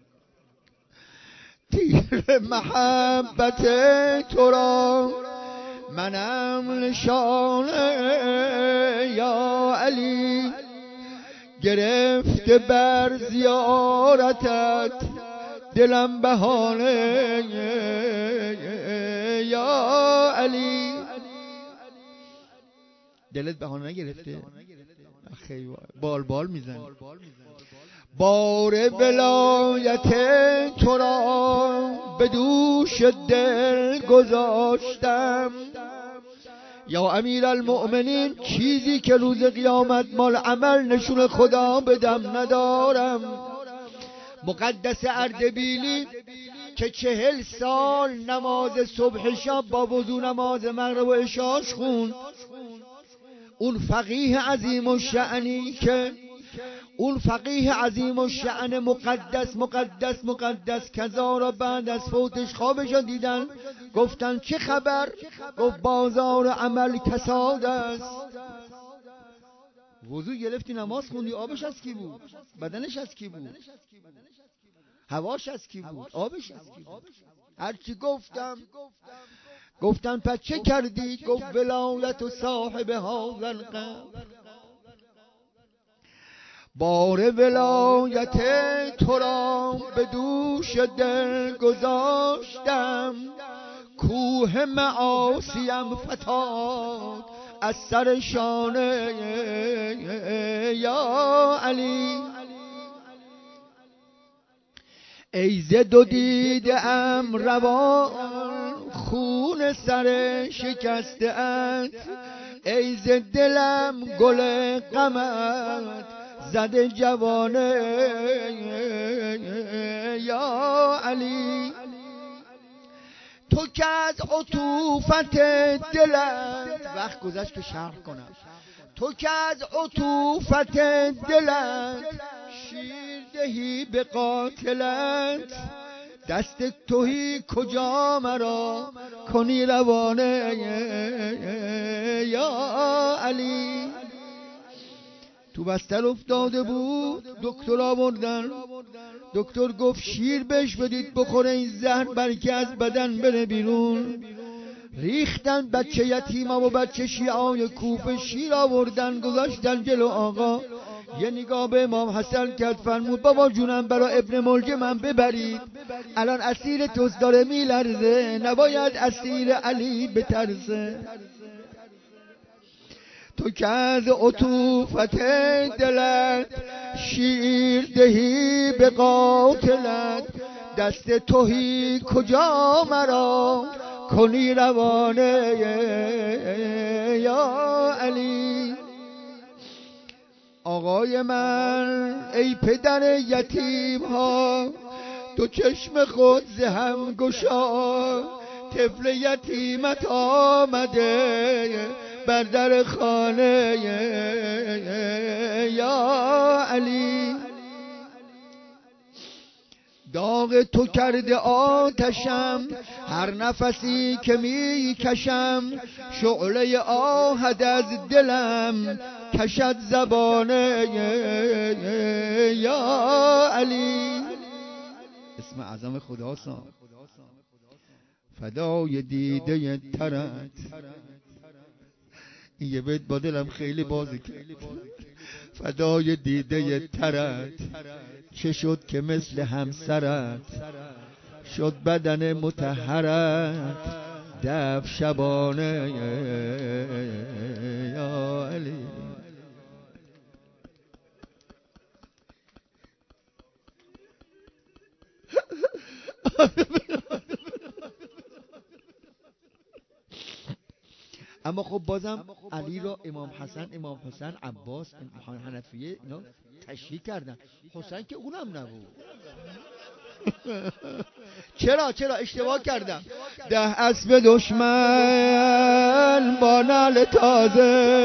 تیر محبت تو را منم نشانه یا علی، گرفته بر زیارتت دلم بهانه یا علی. دلت بهانه نگرفته؟ خیلی بال بال میزن. بار ولایت تو را به دوش دل گذاشتم یا امیرالمؤمنین، چیزی که روز قیامت مال عمل نشون خدا بدم ندارم. مقدس اردبیلی که چهل سال نماز صبح شب با وضو نماز مغرب و عشاش خون، اون فقیه عظیم الشأنی که اون فقیه عظیم الشأن مقدس مقدس مقدس کذا را بعد از فوتش خوابش دیدن، گفتن چه خبر؟ گفت بازار عمل کساد است. وضو گرفتی نماز خوندی، آبش از کی بود؟ بدنش از کی بود؟ هواش از کی بود؟ آبش از کی بود؟ هرچی گفتم گفتن پس چه کردید؟ گفت ولایت و صاحب هذا القبر، بار ولایت تو را به دوش دل گذاشتم، کوه معاصیم فتاد از سر شانه یا علی. ای ز دو دیده ام روان خون سر شکسته ات، ای ز دلم گل غمت زده جوانه یا علی. تو که از عطوفت دلت، وقت گذشت که شرح کنم، تو که از عطوفت دلت شیر دهی به قاتلت، دست توهی کجا مرا کنی روانه یا علی. تو بستر افتاده بود، دکتر آوردن، دکتر گفت شیر بهش بدید بخوره این زهر بلکه از بدن بره بیرون. ریختن بچه یتیما و بچه شیعای کوفه، شیر آوردن گذاشتن جلو آقا. یه نگاه به امام حسن کرد، فرمود بابا جونم برای ابن ملجمم ببرید، الان اسیر توست داره میلرزه، نباید اسیر علی بترسه. تو که از عطوفت دلت شیر دهی به قاتلت، دست توهی کجا مرا کنی روانه یا علی. آقای من ای پدر یتیم ها، تو چشم خود ز هم گشا، طفل یتیمت آمده بر در خانه یا علی. داغ تو کرده آتشم، هر نفسی که می کشم، شعله آهد از دلم کشد زبانه یا علی. اسم اعظم خدا سام فدای دیده ترت. این یه بیت با دلم خیلی بازی کرد. فدای دیده ترت، چه شد که مثل همسرت شد بدن مطهرت دف شبانه یا علی. اما خب بازم علی را امام حسن، امام حسین، عباس، امام حنفیه اینا تشریح کردن، حسین که اونم نبود. چرا چرا اشتباه کردم. ده اسب دشمن با نعل تازه،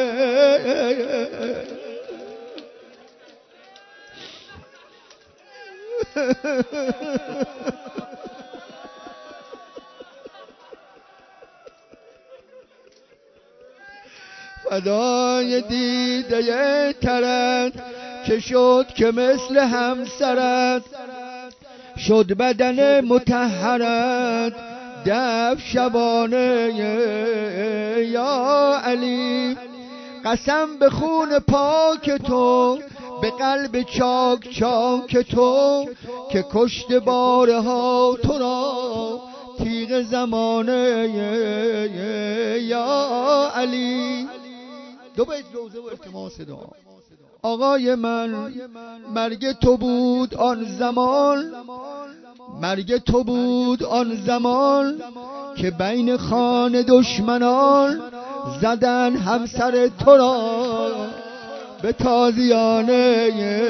فدای دیده ترت، که شد که مثل همسرت شد بدن مطهرت دف شبانه یا علی. قسم به خون پاک تو، به قلب چاک چاک تو، که کشت بارها تو را تیغ زمانه یا علی. دو بیت روزه و التماس دعا. آقای من مرگ تو بود آن زمان، مرگ تو بود آن زمان که بین خان دشمنان زدن همسر تو را به تازیانه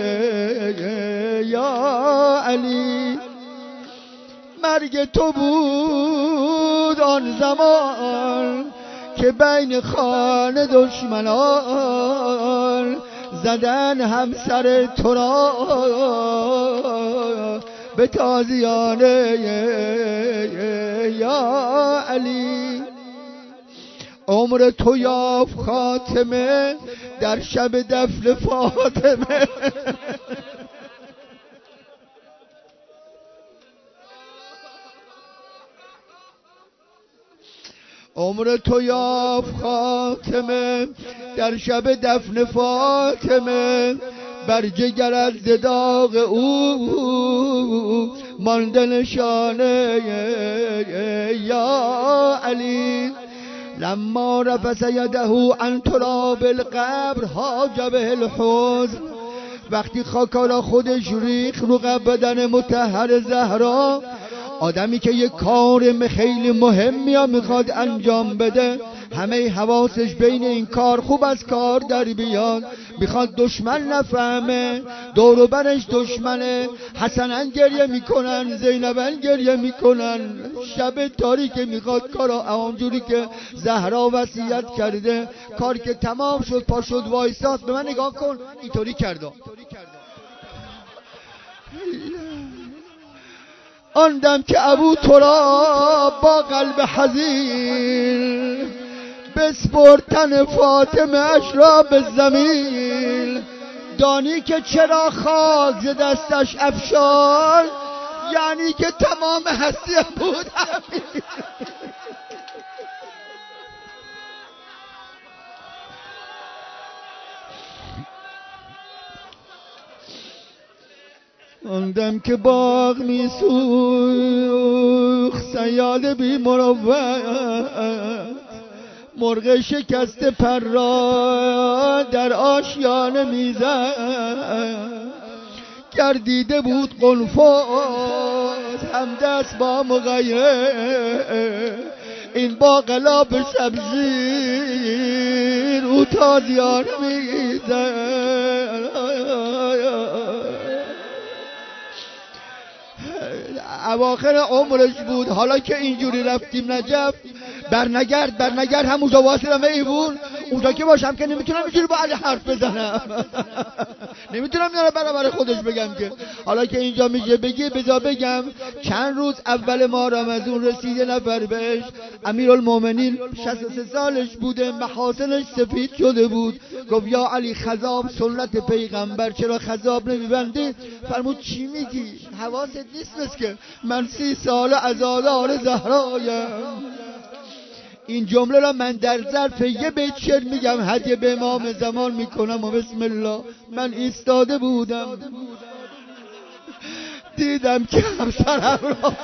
یا علی. مرگ تو بود آن زمان که بین خان دشمنان زدن همسر تو را به تازیانه یا علی. عمر تو یافت خاتمه در شب دفن فاطمه. عمر تو یافت خاتمه در شب دفن فاطمه، بر جگر از داغ او مانده نشانه یا علی. لما رفس یده عن تراب القبر حاج به الحزن، وقتی خاکارا خودش ریخ رو بدن مطهر زهرا، آدمی که یک کار خیلی مهمی ها میخواد انجام بده، همه حواسش بین این کار خوب از کار در بیاد، میخواد دشمن نفهمه، دور و برش دشمنه، حسنن گریه میکنن، زینبن گریه میکنن، شب تاریک میخواد کارا اونجوری که زهرا وصیت کرده، کار که تمام شد پا شد وایساد، به من نگاه کن اینطوری کرده. آن دم که ابو تراب با قلب حزین بسپرد تن فاطمه اش را به زمین، دانی که چرا خاک ز دستش افشان، یعنی که تمام هستی بود همین. آن دم که باغ می سوخت صیاد بی مروت، مرغ شکست پر را در آشیانه میزد، گردیده بود قنفذ همدست با مغیره، این باقلا به شبزیر او تازیانه میزد. اواخر عمرش بود، حالا که اینجوری رفتیم نجف، برنگرد برنگرد همونجا واسدم ایوون، اونجا که باشم که نمیتونم اینجوری با علی حرف بزنم، نمیتونم یاره برابر خودش بگم که، حالا که اینجا میشه بگی بذار بگم. چند روز اول ماه رمضان رسیده نفر بهش، امیرالمومنین شصت و سه سالش بوده، محاسنش سفید شده بود، گفت یا علی خضاب سنت پیغمبر، چرا خضاب نمیبندی؟ فرمود چی میگی؟ حواست نیست که من سی سال عزادار زهرایم. این جمله را من در ظرف یه بیت شعر میگم، هدیه به امام زمان میکنم و بسم الله. من ایستاده بودم دیدم که همسرم را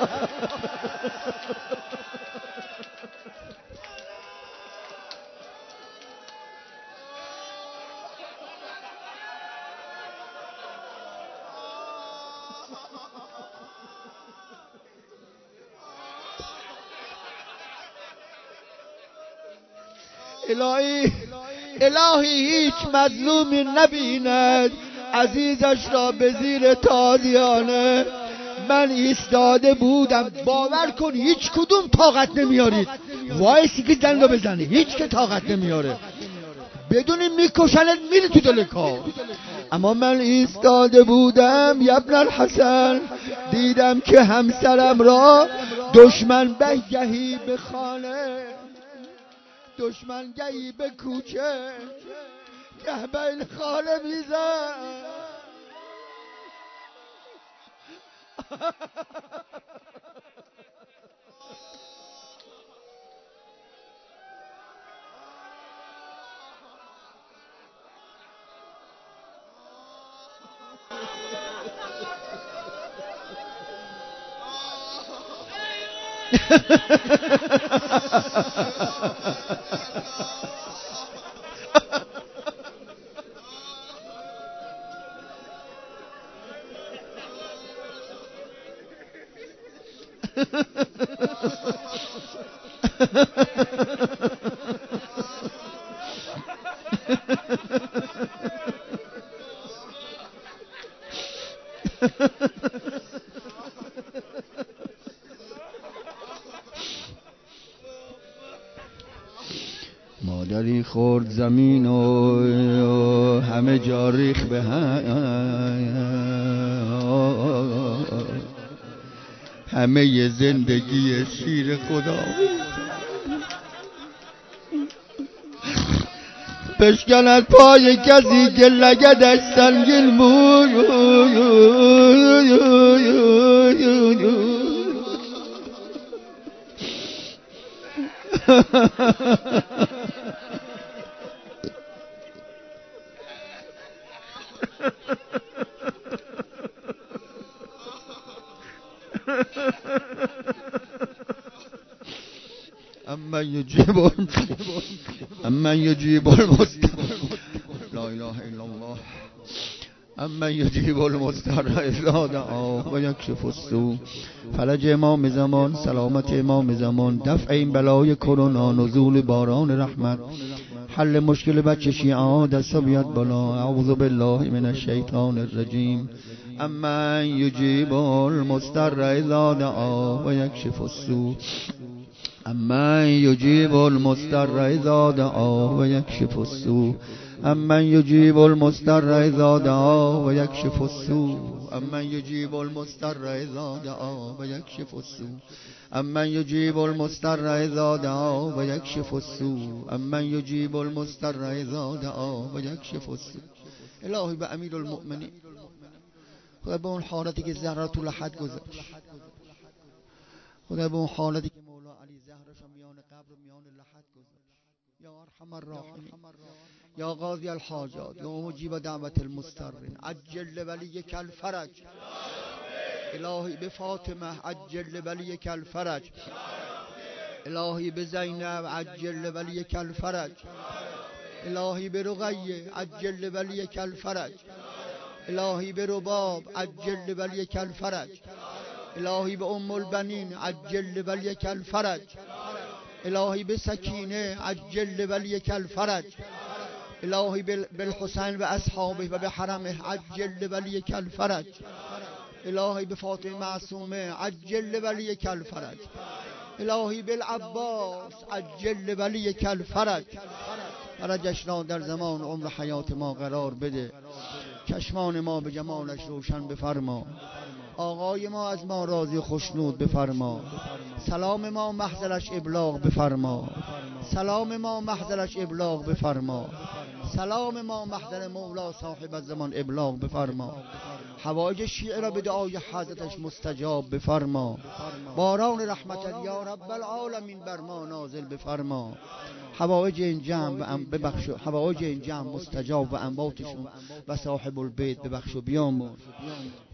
الهی الهی هیچ مظلومی نبیند عزیزش را به زیر تازیانه. من ایستاده بودم، باور کن هیچ کدوم طاقت نمیارید، وایسی که زن رو بزنی، هیچ که طاقت نمیاره، بدونی میکشنت میری تو دل کار. اما من ایستاده بودم ابن الحسن، دیدم که همسرم را دشمن بگهی به خانه، دشمن گهی به کوچه، گه بین خانه میزن. مادری خورد زمین و همه جا ریخ به هم، همه زندگی شیر خدا بشکند پای کسی که لگدش سنگین بود. اما یجیب اما یجیب المضطر لا اله الا الله اما یجیب المضطر اذا دعاه و یکشف السوء فلج امام زمان، سلامت امام زمان، دفع این بلای کرونا، نزول باران رحمت، حل مشکل بچه شیعه، دستا بیاد بالا. اعوذ بالله من الشیطان الرجیم. اما یجیب المضطر اذا دعاه و یکشف السوء اما یجیب المضطر اذا دعاه و یکشف السوء اما یجیب المضطر اذا دعاه و یکشف السوء اما یجیب المضطر اذا دعاه و یکشف السوء اما یجیب المضطر اذا دعاه و یکشف السوء اما یجیب المضطر اذا دعاه و یکشف السوء. الهی به امیرالمؤمنین، خدا به اون حالتی که زهرا تو لحد گذاشت، خدا به اون حالتی که مولا علی زهرا میان قبر و میان لحد گذاشت، یا ارحم الراحمین، یا قاضی الحاجات، یا مجیب دعوت المضطرین، عجل ولیک الفرج. الهی به فاطمه عجل ولیک الفرج. الهی به زینب عجل ولیک الفرج. الهی به رقیه عجل ولیک الفرج. الهی به رباب عجل ولیک الفرج. الهی به ام البنین عجل ولیک الفرج. الهی به سکینه عجل ولیک الفرج. الهی بالحسین و اصحابه و به حرمه عجل ولیک الفرج. الهی به فاطمه معصومه عجل ولیک الفرج. الهی بالعباس عجل ولیک الفرج. فرجش را در زمان عمر حیات ما قرار بده، چشمان ما به جمالش روشن بفرما، آقای ما از ما راضی خوشنود بفرما، سلام ما محضرش ابلاغ بفرما، سلام ما محضرش ابلاغ بفرما، سلام ما محضر مولا صاحب الزمان ابلاغ بفرما، حوایج شیعه را به دعای حضرتش مستجاب بفرما، باران رحمت یا رب العالمین بر ما نازل بفرما، حوایج این جمع ببخش، حوایج این جمع مستجاب و انباتشون و صاحب البیت ببخش و بیامرز.